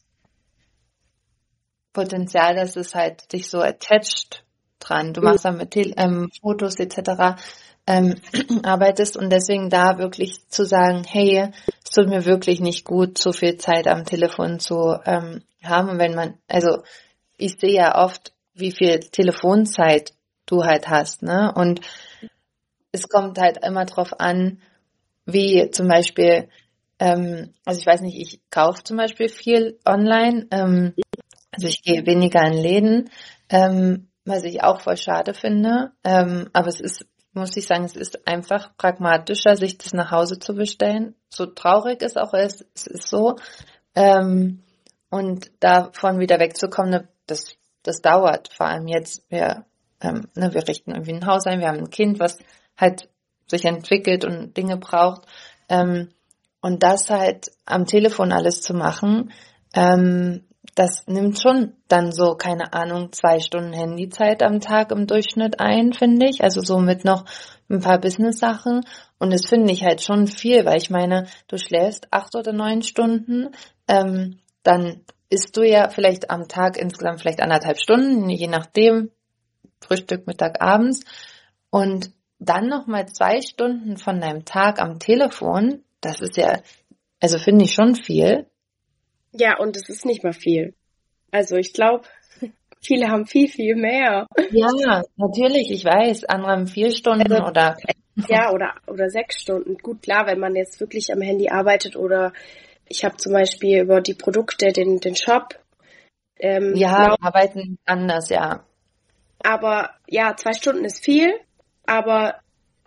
Potenzial, dass es halt dich so attached dran. Du machst dann mit Tel- ähm, Fotos et cetera ähm, arbeitest und deswegen da wirklich zu sagen, hey, es tut mir wirklich nicht gut, so viel Zeit am Telefon zu ähm, haben. Und wenn man, also ich sehe ja oft, wie viel Telefonzeit du halt hast, ne? Und es kommt halt immer drauf an, wie zum Beispiel, ähm, also ich weiß nicht, ich kaufe zum Beispiel viel online, ähm, also ich gehe weniger in Läden, ähm, was ich auch voll schade finde, ähm, aber es ist, muss ich sagen, es ist einfach pragmatischer, sich das nach Hause zu bestellen. So traurig es auch ist, es ist so. Ähm, und davon wieder wegzukommen, ne, das, das dauert. Vor allem jetzt, wir, ähm, ne, wir richten irgendwie ein Haus ein, wir haben ein Kind, was halt sich entwickelt und Dinge braucht. Ähm, und das halt am Telefon alles zu machen, ähm, das nimmt schon dann so, keine Ahnung, zwei Stunden Handyzeit am Tag im Durchschnitt ein, finde ich. Also so mit noch ein paar Business-Sachen. Und das finde ich halt schon viel, weil ich meine, du schläfst acht oder neun Stunden, ähm, dann isst du ja vielleicht am Tag insgesamt vielleicht anderthalb Stunden, je nachdem, Frühstück, Mittag, abends. Und dann nochmal zwei Stunden von deinem Tag am Telefon, das ist ja, also finde ich schon viel. Ja, und es ist nicht mal viel. Also ich glaube, viele haben viel, viel mehr. Ja, natürlich, ich weiß, andere haben vier Stunden Also, oder ja, oder, oder sechs Stunden. Gut, klar, wenn man jetzt wirklich am Handy arbeitet oder ich habe zum Beispiel über die Produkte den, den Shop. Ähm, ja, lau- arbeiten anders, ja. aber ja, zwei Stunden ist viel, aber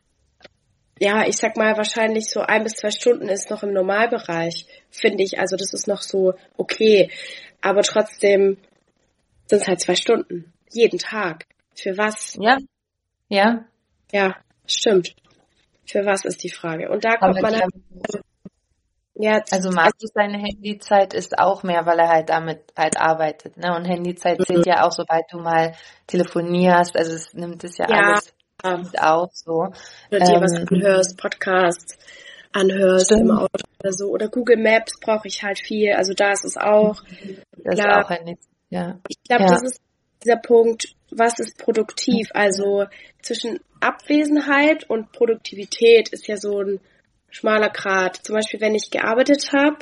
ja, ich sag mal, wahrscheinlich so ein bis zwei Stunden ist noch im Normalbereich, finde ich. Also das ist noch so okay. Aber trotzdem sind es halt zwei Stunden. Jeden Tag. Für was? Ja, ja, Ja, stimmt. Für was ist die Frage? Und da kommt aber man halt, glaub, ja, also also, Markus, seine Handyzeit ist auch mehr, weil er halt damit halt arbeitet, ne? Und Handyzeit zählt ja auch, sobald du mal telefonierst, also es nimmt es ja ja, alles mit auf, so. oder dir was Ähm, anhörst, Podcasts anhörst im stimmt, Auto oder so. Oder Google Maps brauche ich halt viel. Also da ist es auch das ist klar. auch Handy, ja, Ich glaube, ja, das ist dieser Punkt, was ist produktiv? Also zwischen Abwesenheit und Produktivität ist ja so ein schmaler Grat. Zum Beispiel, wenn ich gearbeitet habe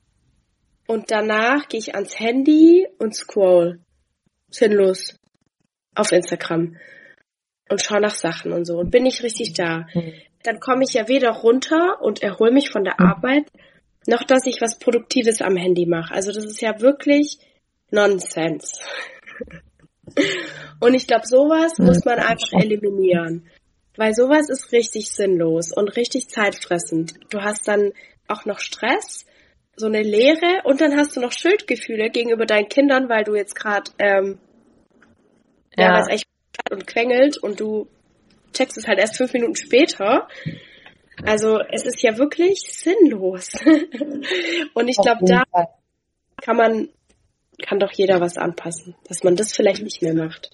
und danach gehe ich ans Handy und scroll sinnlos auf Instagram und schaue nach Sachen und so und bin nicht richtig da. Dann komme ich ja weder runter und erhole mich von der Arbeit, noch dass ich was Produktives am Handy mache. Also das ist ja wirklich Nonsens. Und ich glaube, sowas muss man einfach eliminieren. Weil sowas ist richtig sinnlos und richtig zeitfressend. Du hast dann auch noch Stress, so eine Leere und dann hast du noch Schuldgefühle gegenüber deinen Kindern, weil du jetzt gerade, ähm, ja, ja, weil es echt und quengelt und du checkst es halt erst fünf Minuten später. Also es ist ja wirklich sinnlos. Und ich auf glaube, jeden da Fall. kann man, kann doch jeder was anpassen, dass man das vielleicht nicht mehr macht.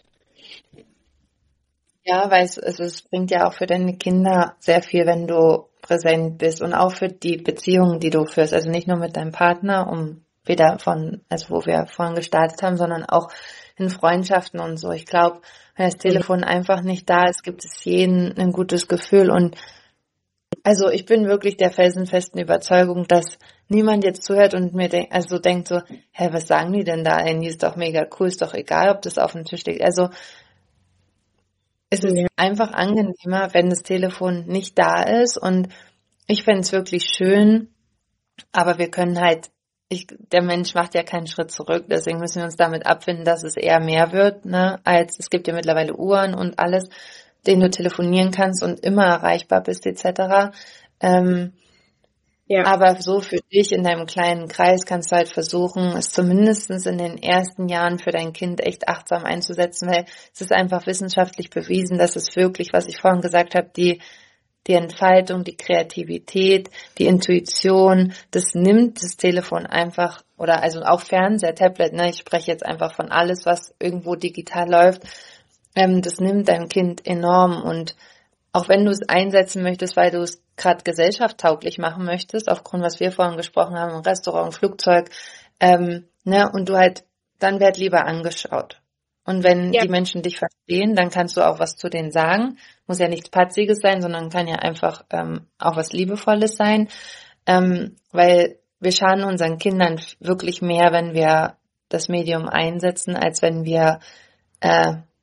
Ja, weil es, es, es bringt ja auch für deine Kinder sehr viel, wenn du präsent bist und auch für die Beziehungen, die du führst. Also nicht nur mit deinem Partner, um wieder von, also wo wir vorhin gestartet haben, sondern auch in Freundschaften und so. Ich glaube, wenn das Telefon einfach nicht da ist, gibt es jeden ein gutes Gefühl. Und also ich bin wirklich der felsenfesten Überzeugung, dass niemand jetzt zuhört und mir denkt, also denkt so, hä, was sagen die denn da? Handy ist doch mega cool, ist doch egal, ob das auf dem Tisch liegt. Also es ist Ja. einfach angenehmer, wenn das Telefon nicht da ist und ich fände es wirklich schön, aber wir können halt, ich, der Mensch macht ja keinen Schritt zurück, deswegen müssen wir uns damit abfinden, dass es eher mehr wird, ne, als es gibt ja mittlerweile Uhren und alles, denen du telefonieren kannst und immer erreichbar bist et cetera. Ähm, Ja. aber so für dich in deinem kleinen Kreis kannst du halt versuchen, es zumindest in den ersten Jahren für dein Kind echt achtsam einzusetzen, weil es ist einfach wissenschaftlich bewiesen, dass es wirklich, was ich vorhin gesagt habe, die die Entfaltung, die Kreativität, die Intuition, das nimmt das Telefon einfach, oder also auch Fernseher, Tablet, ne, ich spreche jetzt einfach von alles, was irgendwo digital läuft, ähm, das nimmt dein Kind enorm und auch wenn du es einsetzen möchtest, weil du es gerade gesellschaftstauglich machen möchtest, aufgrund, was wir vorhin gesprochen haben, im Restaurant, Flugzeug, ähm, ne, und du halt, dann werd lieber angeschaut. Und wenn Ja. die Menschen dich verstehen, dann kannst du auch was zu denen sagen. Muss ja nichts Patziges sein, sondern kann ja einfach ähm, auch was Liebevolles sein. Ähm, weil wir schaden unseren Kindern wirklich mehr, wenn wir das Medium einsetzen, als wenn wir äh,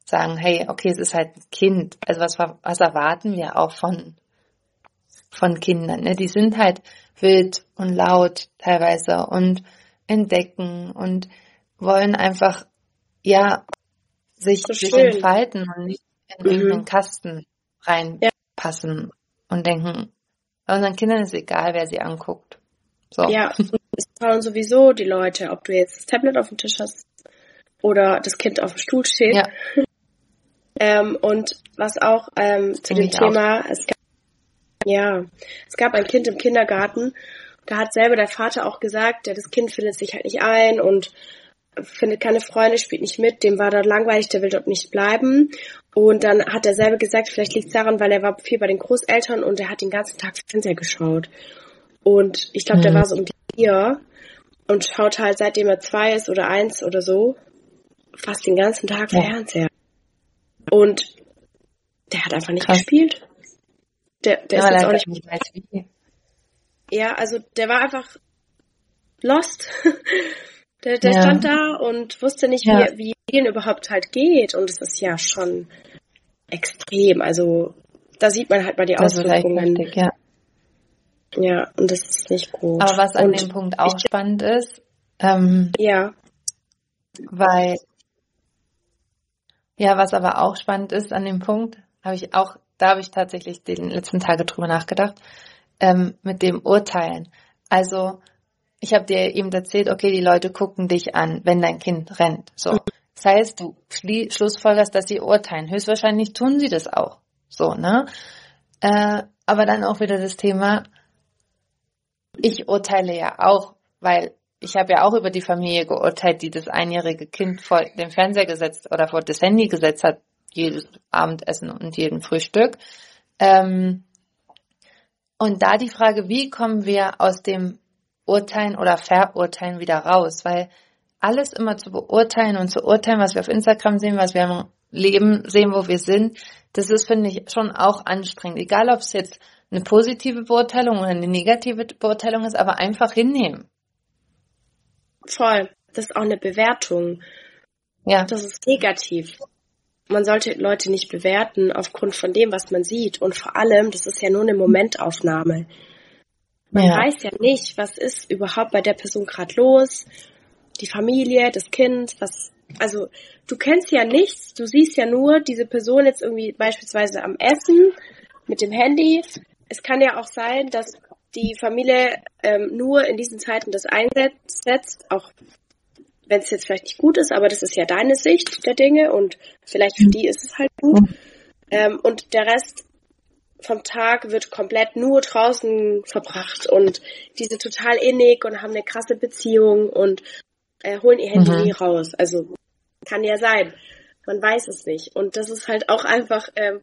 sagen, hey, okay, es ist halt ein Kind. Also was, was erwarten wir auch von, von Kindern? Ne? Die sind halt wild und laut teilweise und entdecken und wollen einfach, ja, sich, So sich schön. entfalten und nicht in Mhm. irgendeinen Kasten Ja. reinpassen und denken, unseren Kindern ist egal, wer sie anguckt. So. Ja, und es schauen sowieso die Leute, ob du jetzt das Tablet auf dem Tisch hast oder das Kind auf dem Stuhl steht. Ja, Ähm, und was auch ähm, zu finde dem ich auch. Thema, es gab, ja, es gab ein Kind im Kindergarten, da hat selber der Vater auch gesagt, der das Kind findet sich halt nicht ein und findet keine Freunde, spielt nicht mit, dem war dort langweilig, der will dort nicht bleiben. Und dann hat er selber gesagt, vielleicht liegt es daran, weil er war viel bei den Großeltern und er hat den ganzen Tag Fernseher geschaut. Und ich glaube, der Mhm. war so um die vier und schaut halt, seitdem er zwei ist oder eins oder so, fast den ganzen Tag Ja, Fernseher. Und der hat einfach nicht krass. gespielt. Der, der Ja, ist weil jetzt er auch einfach nicht, nicht weiß, wie. ja, also der war einfach lost. Der, der Ja, stand da und wusste nicht, ja, wie, wie Spielen überhaupt halt geht. Und es ist ja schon extrem. Also da sieht man halt mal die das ist echt Auswirkungen. heftig, ja. Ja, und das ist nicht Aber gut. was an dem Und Punkt ich, auch spannend ist, ähm, ja, weil, ja, was aber auch spannend ist an dem Punkt, habe ich auch, da habe ich tatsächlich die letzten Tage drüber nachgedacht, ähm, mit dem Urteilen. Also, ich habe dir eben erzählt, okay, die Leute gucken dich an, wenn dein Kind rennt. So. Das heißt, du schli- schlussfolgerst, dass sie urteilen. Höchstwahrscheinlich tun sie das auch. So, ne? Äh, aber dann auch wieder das Thema, ich urteile ja auch, weil ich habe ja auch über die Familie geurteilt, die das einjährige Kind vor den Fernseher gesetzt oder vor das Handy gesetzt hat, jedes Abendessen und jeden Frühstück. Ähm, und da die Frage, wie kommen wir aus dem Urteilen oder Verurteilen wieder raus? Weil alles immer zu beurteilen und zu urteilen, was wir auf Instagram sehen, was wir im Leben sehen, wo wir sind, das ist, finde ich, schon auch anstrengend. Egal, ob es jetzt eine positive Beurteilung oder eine negative Beurteilung ist, aber einfach hinnehmen. voll. Das ist auch eine Bewertung. Ja, Das ist negativ. Man sollte Leute nicht bewerten aufgrund von dem, was man sieht. Und vor allem, das ist ja nur eine Momentaufnahme. Man ja, weiß ja nicht, was ist überhaupt bei der Person gerade los. Die Familie, das Kind, was, also du kennst ja nichts, du siehst ja nur diese Person jetzt irgendwie beispielsweise am Essen mit dem Handy. Es kann ja auch sein, dass die Familie ähm, nur in diesen Zeiten das einsetzt, auch wenn es jetzt vielleicht nicht gut ist, aber das ist ja deine Sicht der Dinge und vielleicht für die ist es halt gut. Ähm, und der Rest vom Tag wird komplett nur draußen verbracht und die sind total innig und haben eine krasse Beziehung und äh, holen ihr Handy nie mhm. raus. Also kann ja sein. Man weiß es nicht. Und das ist halt auch einfach ähm,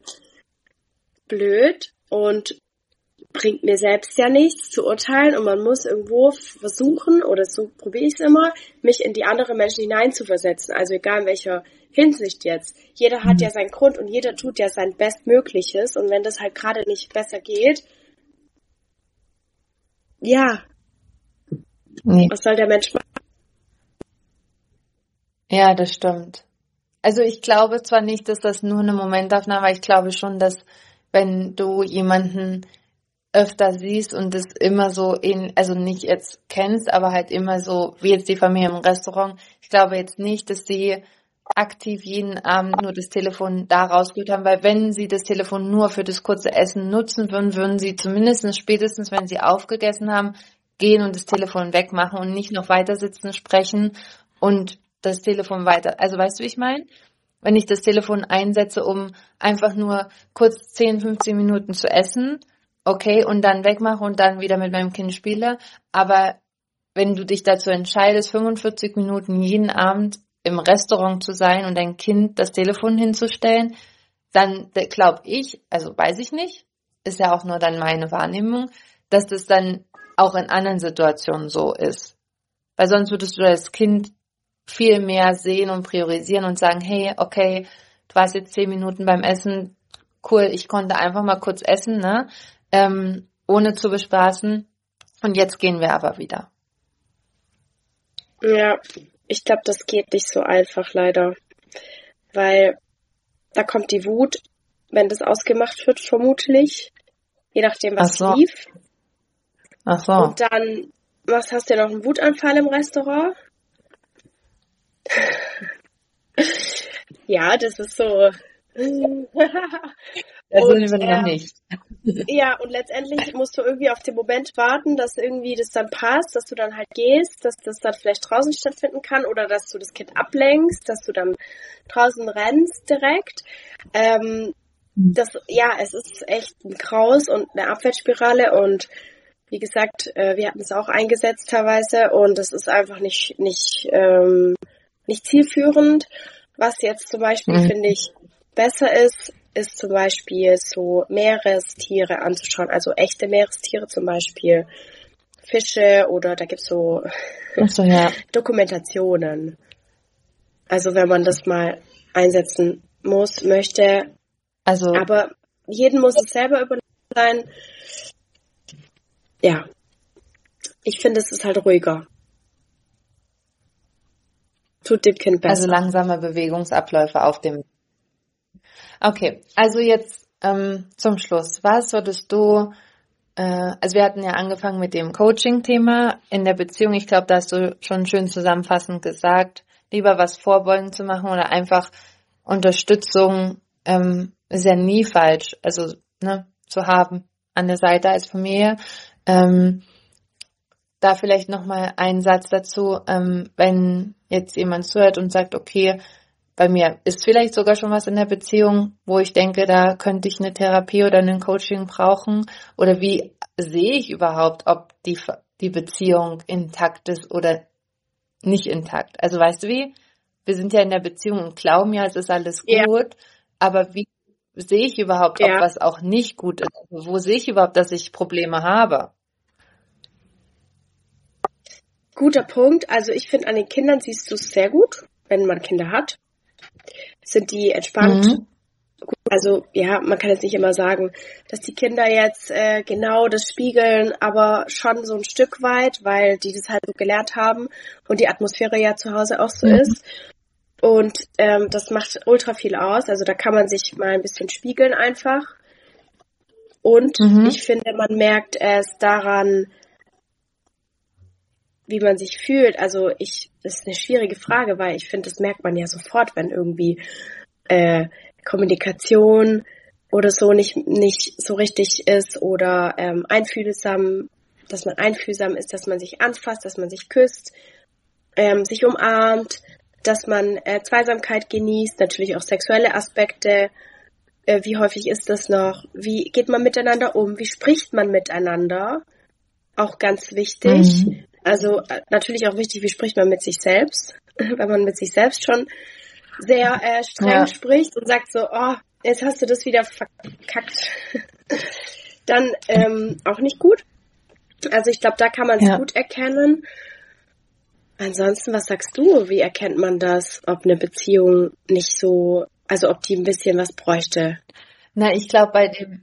blöd und bringt mir selbst ja nichts zu urteilen und man muss irgendwo versuchen, oder so probiere ich es immer, mich in die anderen Menschen hineinzuversetzen. Also egal in welcher Hinsicht jetzt. Jeder hat ja seinen Grund und jeder tut ja sein Bestmögliches und wenn das halt gerade nicht besser geht, ja, Nee. was soll der Mensch machen? Ja, das stimmt. Also ich glaube zwar nicht, dass das nur eine Momentaufnahme, aber ich glaube schon, dass wenn du jemanden öfter siehst und das immer so in, also nicht jetzt kennst, aber halt immer so, wie jetzt die Familie im Restaurant, ich glaube jetzt nicht, dass sie aktiv jeden Abend nur das Telefon da rausgeholt haben, weil wenn sie das Telefon nur für das kurze Essen nutzen würden, würden sie zumindest spätestens, wenn sie aufgegessen haben, gehen und das Telefon wegmachen und nicht noch weiter sitzen, sprechen und das Telefon weiter. Also weißt du, wie ich meine? Wenn ich das Telefon einsetze, um einfach nur kurz zehn, fünfzehn Minuten zu essen, okay, und dann wegmache und dann wieder mit meinem Kind spiele. Aber wenn du dich dazu entscheidest, fünfundvierzig Minuten jeden Abend im Restaurant zu sein und dein Kind das Telefon hinzustellen, dann glaube ich, also weiß ich nicht, ist ja auch nur dann meine Wahrnehmung, dass das dann auch in anderen Situationen so ist. Weil sonst würdest du das Kind viel mehr sehen und priorisieren und sagen, hey, okay, du warst jetzt zehn Minuten beim Essen, cool, ich konnte einfach mal kurz essen, ne, ähm, ohne zu bespaßen und jetzt gehen wir aber wieder. Ja, ich glaube, das geht nicht so einfach leider, weil da kommt die Wut, wenn das ausgemacht wird, vermutlich. Je nachdem, was Ach so. lief. Ach so. Und dann, was hast du noch, einen Wutanfall im Restaurant? Ja, das ist so. Das Und, sind wir äh, noch nicht. Ja, und letztendlich musst du irgendwie auf den Moment warten, dass irgendwie das dann passt, dass du dann halt gehst, dass das dann vielleicht draußen stattfinden kann oder dass du das Kind ablenkst, dass du dann draußen rennst direkt. Ähm, das, ja, es ist echt ein Graus und eine Abwärtsspirale und wie gesagt, äh, wir hatten es auch eingesetzt teilweise und es ist einfach nicht, nicht, ähm, nicht zielführend. Was jetzt zum Beispiel, Mhm. finde ich, besser ist, ist zum Beispiel so Meerestiere anzuschauen, also echte Meerestiere zum Beispiel Fische oder da gibt's so Ach so, ja. Dokumentationen. Also wenn man das mal einsetzen muss, möchte, Also, aber jeden muss es selber überlassen sein. Ja, ich finde, es ist halt ruhiger. Tut dem Kind also besser. langsame Bewegungsabläufe auf dem. Okay, also jetzt ähm, zum Schluss. Was würdest du, äh, also wir hatten ja angefangen mit dem Coaching-Thema in der Beziehung. Ich glaube, da hast du schon schön zusammenfassend gesagt, lieber was vorbeugend zu machen oder einfach Unterstützung ähm, ist ja nie falsch, also ne, zu haben an der Seite als Familie. Ähm, da vielleicht nochmal einen Satz dazu, ähm, wenn jetzt jemand zuhört und sagt, okay, bei mir ist vielleicht sogar schon was in der Beziehung, wo ich denke, da könnte ich eine Therapie oder ein Coaching brauchen. Oder wie sehe ich überhaupt, ob die, die Beziehung intakt ist oder nicht intakt? Also weißt du wie? Wir sind ja in der Beziehung und glauben ja, es ist alles Ja, gut. Aber wie sehe ich überhaupt, ob ja, was auch nicht gut ist? Also wo sehe ich überhaupt, dass ich Probleme habe? guter Punkt. Also ich finde, an den Kindern siehst du es sehr gut, wenn man Kinder hat. Sind die entspannt? Mhm. Gut, also ja, man kann jetzt nicht immer sagen, dass die Kinder jetzt äh, genau das spiegeln, aber schon so ein Stück weit, weil die das halt so gelernt haben und die Atmosphäre ja zu Hause auch so Mhm. ist. Und ähm, das macht ultra viel aus. Also da kann man sich mal ein bisschen spiegeln einfach. Und Mhm. ich finde, man merkt es daran, wie man sich fühlt. Also ich, das ist eine schwierige Frage, weil ich finde, das merkt man ja sofort, wenn irgendwie äh, Kommunikation oder so nicht, nicht so richtig ist oder ähm, einfühlsam, dass man einfühlsam ist, dass man sich anfasst, dass man sich küsst, ähm, sich umarmt, dass man äh, Zweisamkeit genießt, natürlich auch sexuelle Aspekte. Äh, wie häufig ist das noch? Wie geht man miteinander um? Wie spricht man miteinander? Auch ganz wichtig. Mhm. Also äh, natürlich auch wichtig, wie spricht man mit sich selbst? Wenn man mit sich selbst schon sehr äh, streng Ja. spricht und sagt so, oh, jetzt hast du das wieder verkackt, dann ähm, auch nicht gut. Also ich glaube, da kann man es Ja. gut erkennen. Ansonsten, was sagst du? Wie erkennt man das, ob eine Beziehung nicht so, also ob die ein bisschen was bräuchte? Na, ich glaube bei dem,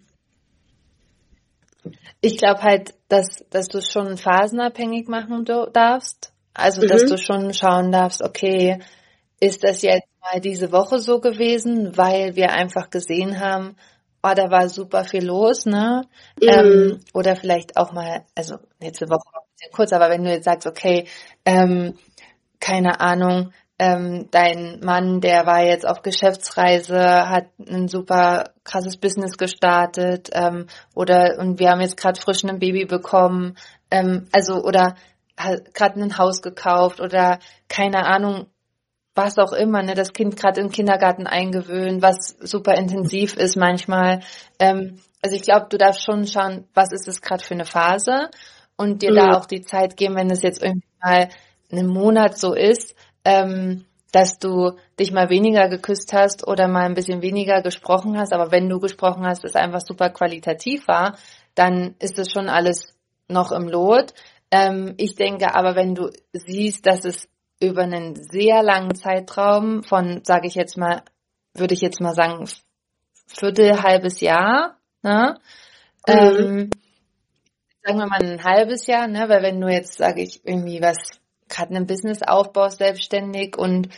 ich glaube halt, dass, dass du es schon phasenabhängig machen du, darfst. Also, dass du Mhm. schon schauen darfst, okay, ist das jetzt mal diese Woche so gewesen, weil wir einfach gesehen haben, oh, da war super viel los, ne? Mhm. Ähm, oder vielleicht auch mal, also letzte Woche war ein bisschen kurz, aber wenn du jetzt sagst, okay, ähm, keine Ahnung, ähm, dein Mann, der war jetzt auf Geschäftsreise, hat ein super krasses Business gestartet, ähm, oder und wir haben jetzt gerade frisch ein Baby bekommen, ähm, also oder gerade ein Haus gekauft oder keine Ahnung, was auch immer, ne, das Kind gerade im Kindergarten eingewöhnt, was super intensiv ist manchmal. Ähm, also ich glaube, du darfst schon schauen, was ist das gerade für eine Phase und dir Mhm. da auch die Zeit geben, wenn es jetzt irgendwie mal einen Monat so ist, ähm, dass du dich mal weniger geküsst hast oder mal ein bisschen weniger gesprochen hast, aber wenn du gesprochen hast, es einfach super qualitativ war, dann ist das schon alles noch im Lot. Ähm, ich denke aber, wenn du siehst, dass es über einen sehr langen Zeitraum von, sage ich jetzt mal, würde ich jetzt mal sagen, Viertel, halbes Jahr, ne? Mhm. Ähm, sagen wir mal ein halbes Jahr, ne? Weil wenn du jetzt, sage ich, irgendwie was, gerade ein Business aufbaust, selbstständig und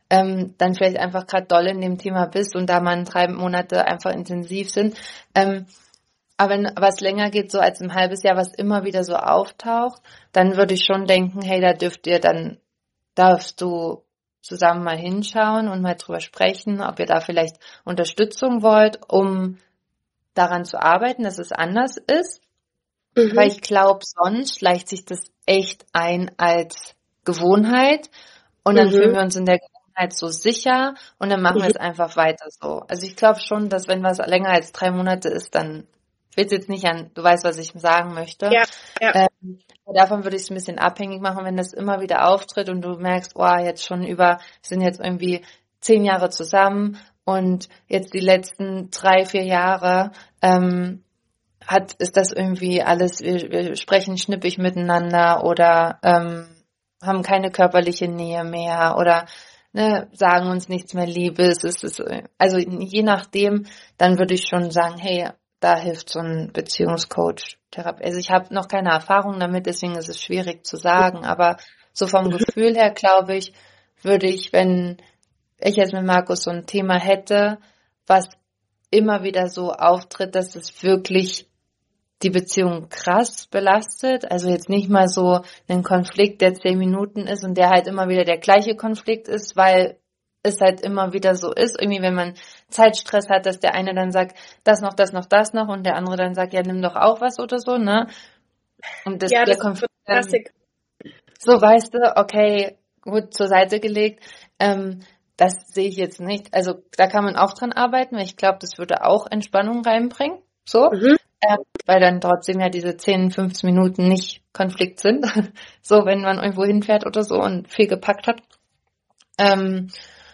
ähm, dann vielleicht einfach gerade doll in dem Thema bist und da mal drei Monate einfach intensiv sind. Ähm, aber wenn was länger geht, so als ein halbes Jahr, was immer wieder so auftaucht, dann würde ich schon denken, hey, da dürft ihr dann, darfst du zusammen mal hinschauen und mal drüber sprechen, ob ihr da vielleicht Unterstützung wollt, um daran zu arbeiten, dass es anders ist. Mhm. Weil ich glaube, sonst schleicht sich das echt ein als Gewohnheit und dann Mhm. fühlen wir uns in der Gewohnheit so sicher und dann machen wir Mhm. es einfach weiter so. Also ich glaube schon, dass wenn was länger als drei Monate ist, dann ich will es jetzt nicht an, du weißt, was ich sagen möchte. Ja, ja. Ähm, davon würde ich es ein bisschen abhängig machen, wenn das immer wieder auftritt und du merkst, oh, jetzt schon über, wir sind jetzt irgendwie zehn Jahre zusammen und jetzt die letzten drei, vier Jahre ähm, hat, ist das irgendwie alles, wir, wir sprechen schnippig miteinander oder ähm, haben keine körperliche Nähe mehr oder ne, sagen uns nichts mehr Liebes. Es ist, also je nachdem, dann würde ich schon sagen, hey, da hilft so ein Beziehungscoach, Therapie. Also ich habe noch keine Erfahrung damit, deswegen ist es schwierig zu sagen, aber so vom Gefühl her, glaube ich, würde ich, wenn ich jetzt mit Markus so ein Thema hätte, was immer wieder so auftritt, dass es wirklich die Beziehung krass belastet, also jetzt nicht mal so ein Konflikt, der zehn Minuten ist und der halt immer wieder der gleiche Konflikt ist, weil es halt immer wieder so ist, irgendwie wenn man Zeitstress hat, dass der eine dann sagt, das noch, das noch, das noch und der andere dann sagt, ja, nimm doch auch was oder so, ne? Und das, Ja, der das ist so Konflikt ein dann, Klassik. so weißt du, okay, gut zur Seite gelegt, ähm, das sehe ich jetzt nicht. Also da kann man auch dran arbeiten, weil ich glaube, das würde auch Entspannung reinbringen, so. Mhm. Ähm, weil dann trotzdem ja diese zehn, fünfzehn Minuten nicht Konflikt sind. So, wenn man irgendwo hinfährt oder so und viel gepackt hat. Ähm,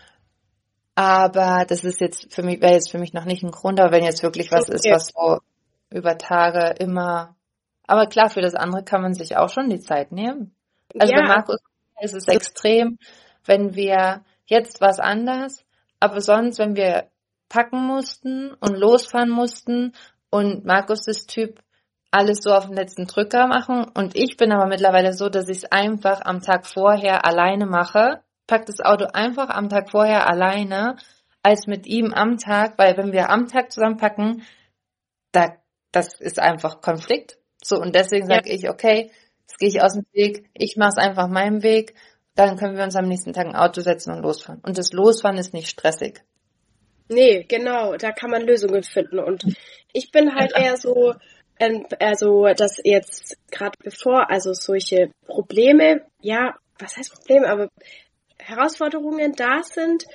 aber das ist jetzt für mich, wäre jetzt für mich noch nicht ein Grund, aber wenn jetzt wirklich was ist, Okay. was so über Tage immer, aber klar, für das andere kann man sich auch schon die Zeit nehmen. Also bei Ja, Markus ist es extrem, wenn wir jetzt was anders, aber sonst, wenn wir packen mussten und losfahren mussten und Markus ist Typ, alles so auf den letzten Drücker machen und ich bin aber mittlerweile so, dass ich es einfach am Tag vorher alleine mache, pack das Auto einfach am Tag vorher alleine, als mit ihm am Tag, weil wenn wir am Tag zusammenpacken, da, das ist einfach Konflikt. So, und deswegen ja, sage ich, okay, jetzt gehe ich aus dem Weg, ich mache es einfach meinen Weg, dann können wir uns am nächsten Tag ein Auto setzen und losfahren. Und das Losfahren ist nicht stressig. nee, genau, da kann man Lösungen finden. Und ich bin halt eher so, ähm, also, dass jetzt gerade bevor, also solche Probleme, ja, was heißt Probleme, aber Herausforderungen da sind,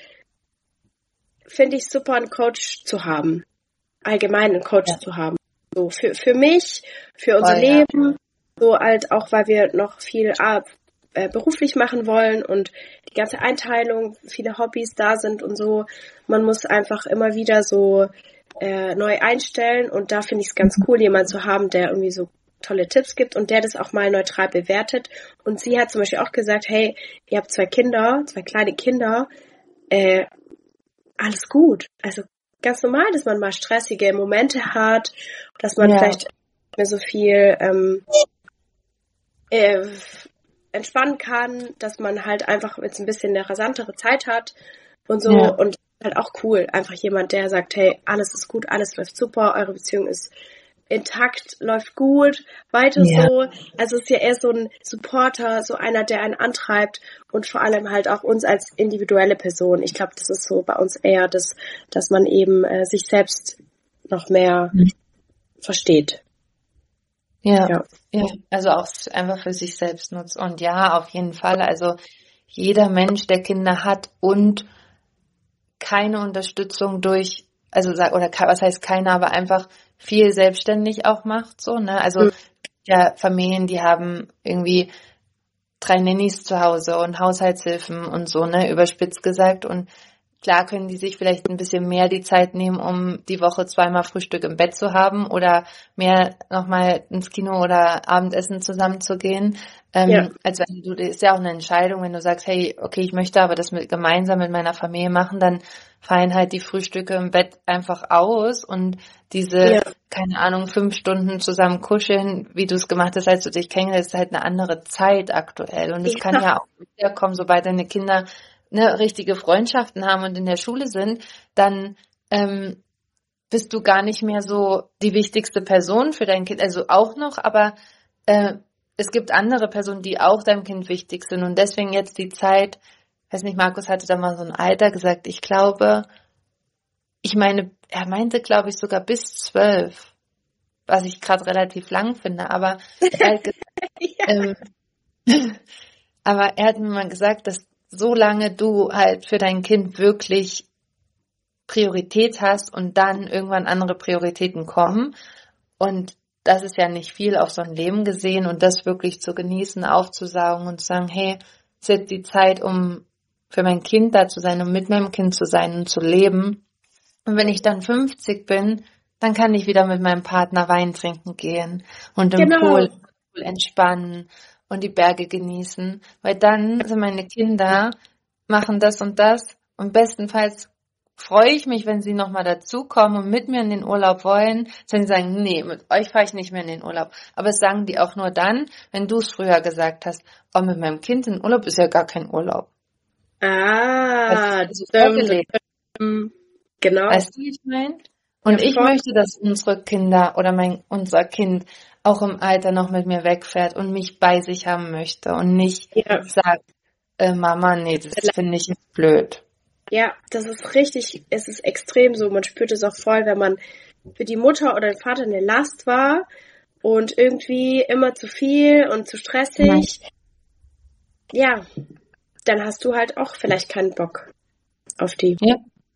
finde ich super, einen Coach zu haben. Allgemein einen Coach Ja. zu haben. So für, für mich, für unser Voll, ja. Leben, so halt auch, weil wir noch viel ah, äh, beruflich machen wollen und die ganze Einteilung, viele Hobbys da sind und so. Man muss einfach immer wieder so äh, neu einstellen und da finde ich es ganz cool, jemanden zu haben, der irgendwie so tolle Tipps gibt und der das auch mal neutral bewertet. Und sie hat zum Beispiel auch gesagt, hey, ihr habt zwei Kinder, zwei kleine Kinder, äh, alles gut. Also ganz normal, dass man mal stressige Momente hat, dass man Ja. vielleicht nicht mehr so viel ähm, äh, entspannen kann, dass man halt einfach jetzt ein bisschen eine rasantere Zeit hat und so. Ja. Und halt auch cool, einfach jemand, der sagt, hey, alles ist gut, alles läuft super, eure Beziehung ist intakt, läuft gut, weiter Ja. so. Also es ist ja eher so ein Supporter, so einer, der einen antreibt und vor allem halt auch uns als individuelle Person. Ich glaube, das ist so bei uns eher das, dass man eben äh, sich selbst noch mehr Mhm. versteht. Ja. Ja. Ja, also auch einfach für sich selbst nutzt. Und ja, auf jeden Fall. Also jeder Mensch, der Kinder hat und keine Unterstützung durch, also sag- oder ke- was heißt keine, aber einfach viel selbstständig auch macht, so, ne? Also Mhm. ja, Familien, die haben irgendwie drei Nannies zu Hause und Haushaltshilfen und so, ne, überspitzt gesagt. Und klar können die sich vielleicht ein bisschen mehr die Zeit nehmen, um die Woche zweimal Frühstück im Bett zu haben oder mehr nochmal ins Kino oder Abendessen zusammenzugehen. Ähm, Ja. als wenn du, das ist ja auch eine Entscheidung, wenn du sagst, hey, okay, ich möchte aber das mit, gemeinsam mit meiner Familie machen, dann fallen halt die Frühstücke im Bett einfach aus und diese, Ja. keine Ahnung, fünf Stunden zusammen kuscheln, wie du es gemacht hast, als du dich kennenlernst, ist halt eine andere Zeit aktuell. Und es kann Ja. ja auch wiederkommen, sobald deine Kinder ne, richtige Freundschaften haben und in der Schule sind, dann ähm, bist du gar nicht mehr so die wichtigste Person für dein Kind, also auch noch, aber äh, es gibt andere Personen, die auch deinem Kind wichtig sind und deswegen jetzt die Zeit, weiß nicht, Markus hatte da mal so ein Alter gesagt, ich glaube, ich meine, er meinte, glaube ich, sogar bis zwölf, was ich gerade relativ lang finde, aber er hat gesagt, Ja. ähm, aber er hat mir mal gesagt, dass solange du halt für dein Kind wirklich Priorität hast und dann irgendwann andere Prioritäten kommen und das ist ja nicht viel auf so ein Leben gesehen und das wirklich zu genießen, aufzusaugen und zu sagen, hey, es ist jetzt die Zeit, um für mein Kind da zu sein, um mit meinem Kind zu sein und zu leben. Und wenn ich dann fünfzig bin, dann kann ich wieder mit meinem Partner Wein trinken gehen und im Genau. Pool entspannen und die Berge genießen, weil dann sind meine Kinder, machen das und das und bestenfalls freue ich mich, wenn sie nochmal dazukommen und mit mir in den Urlaub wollen, wenn sie sagen, nee, mit euch fahre ich nicht mehr in den Urlaub. Aber das sagen die auch nur dann, wenn du es früher gesagt hast, oh, mit meinem Kind in den Urlaub ist ja gar kein Urlaub. Ah, Das ist so dum, vorgelebt. dum. Genau. Weißt du, wie ich meine? Und Ja, ich voll. möchte, dass unsere Kinder oder mein unser Kind auch im Alter noch mit mir wegfährt und mich bei sich haben möchte und nicht Ja. sagt, äh, Mama, nee, das finde ich blöd. Ja, das ist richtig, es ist extrem so. Man spürt es auch voll, wenn man für die Mutter oder den Vater eine Last war und irgendwie immer zu viel und zu stressig. Ja, dann hast du halt auch vielleicht keinen Bock auf die. Ja.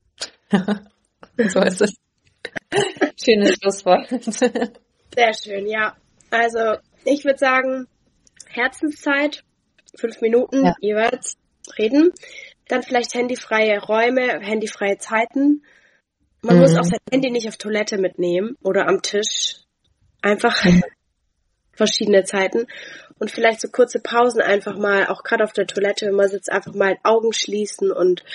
So ist es. Schönes Schlusswort. Sehr schön, ja. Also ich würde sagen, Herzenszeit, fünf Minuten Ja. jeweils reden. Dann vielleicht handyfreie Räume, handyfreie Zeiten. Man Mhm. muss auch sein Handy nicht auf Toilette mitnehmen oder am Tisch. Einfach Mhm. verschiedene Zeiten. Und vielleicht so kurze Pausen einfach mal, auch gerade auf der Toilette, wenn man sitzt, einfach mal Augen schließen und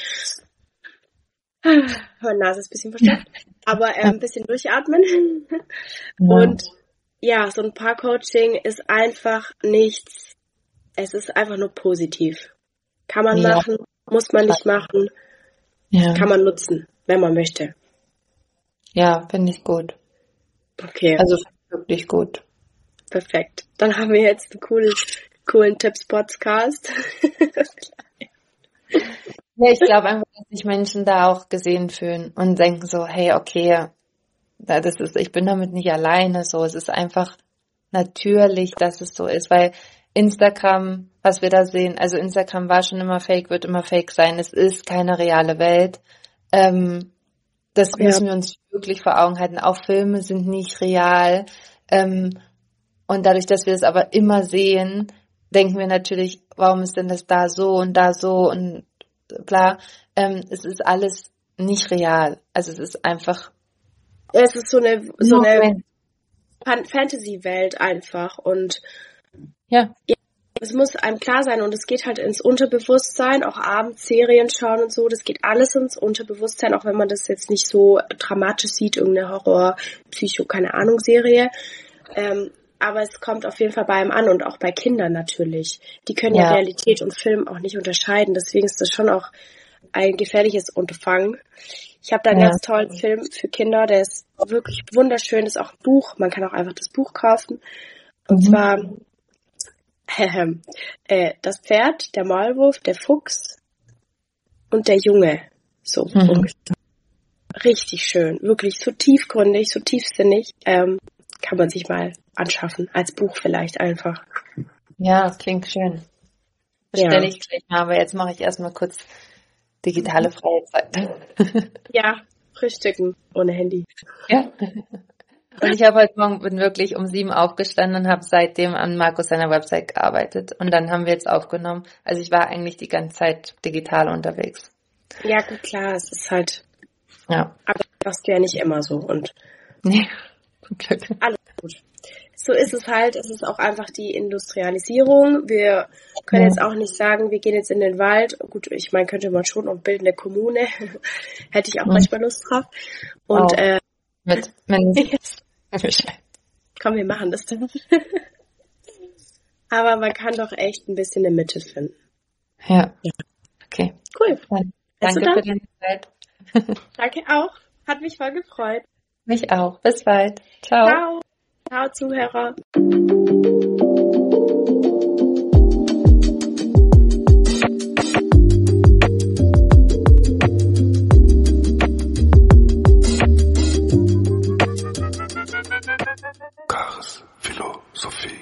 meine Nase ist ein bisschen verstopft, aber äh, ein bisschen durchatmen. Ja. Und ja, so ein Paar-Coaching ist einfach nichts, es ist einfach nur positiv. Kann man Ja. machen, muss man nicht machen, Ja, kann man nutzen, wenn man möchte. ja, finde ich gut. Okay, Also wirklich gut. perfekt. Dann haben wir jetzt einen coolen, coolen Tipps-Podcast. Ja, ich glaube einfach, dass sich Menschen da auch gesehen fühlen und denken so, hey, okay, da- das ist, ich bin damit nicht alleine, so, es ist einfach natürlich, dass es so ist, weil Instagram, was wir da sehen, also Instagram war schon immer fake, wird immer fake sein, es ist keine reale Welt. Ähm, das Ja. müssen wir uns wirklich vor Augen halten. Auch Filme sind nicht real. Ähm, und dadurch, dass wir es aber immer sehen, denken wir natürlich, warum ist denn das da so und da so und bla. Ähm, es ist alles nicht real. Also es ist einfach Es ist so eine, so nur eine Mensch. Fan- Fantasy-Welt einfach und Ja, es muss einem klar sein und es geht halt ins Unterbewusstsein, auch abends Serien schauen und so, das geht alles ins Unterbewusstsein, auch wenn man das jetzt nicht so dramatisch sieht, irgendeine Horror, Psycho, keine Ahnung, Serie. Ähm, aber es kommt auf jeden Fall bei einem an und auch bei Kindern natürlich. Die können ja, ja, Realität und Film auch nicht unterscheiden, deswegen ist das schon auch ein gefährliches Unterfangen. Ich habe da einen ja. ganz tollen Film für Kinder, der ist wirklich wunderschön, das ist auch ein Buch, man kann auch einfach das Buch kaufen. Und Mhm. zwar äh, das Pferd, der Maulwurf, der Fuchs und der Junge. So Mhm. ungefähr. Richtig schön, wirklich so tiefgründig, so tiefsinnig. Ähm, kann man sich mal anschaffen, als Buch vielleicht einfach. Ja, klingt schön. Das Ja. stelle ich gleich mal, aber jetzt mache ich erstmal kurz digitale freie Zeit. Ja, frühstücken ohne Handy. Ja. Und ich habe heute Morgen bin wirklich um sieben aufgestanden und habe seitdem an Markus seiner Website gearbeitet. Und dann haben wir jetzt aufgenommen. Also ich war eigentlich die ganze Zeit digital unterwegs. Ja, gut, klar, es ist halt, Ja. aber das machst du ja nicht immer so und Nee, zum Glück. alles gut. So ist es halt, es ist auch einfach die Industrialisierung. Wir können Ja. jetzt auch nicht sagen, wir gehen jetzt in den Wald. Gut, ich meine, könnte man schon und bilden eine Kommune. Hätte ich auch Mhm. manchmal Lust drauf. Und Auch. äh, Mit mindestens. komm, wir machen das dann. Aber man kann doch echt ein bisschen eine Mitte finden. Ja. Ja. Okay. Cool. Dann Also danke dann, für deine Zeit. danke auch. Hat mich voll gefreut. Mich auch. Bis bald. Ciao. Ciao. Ciao, Zuhörer. Chaos Philosophie.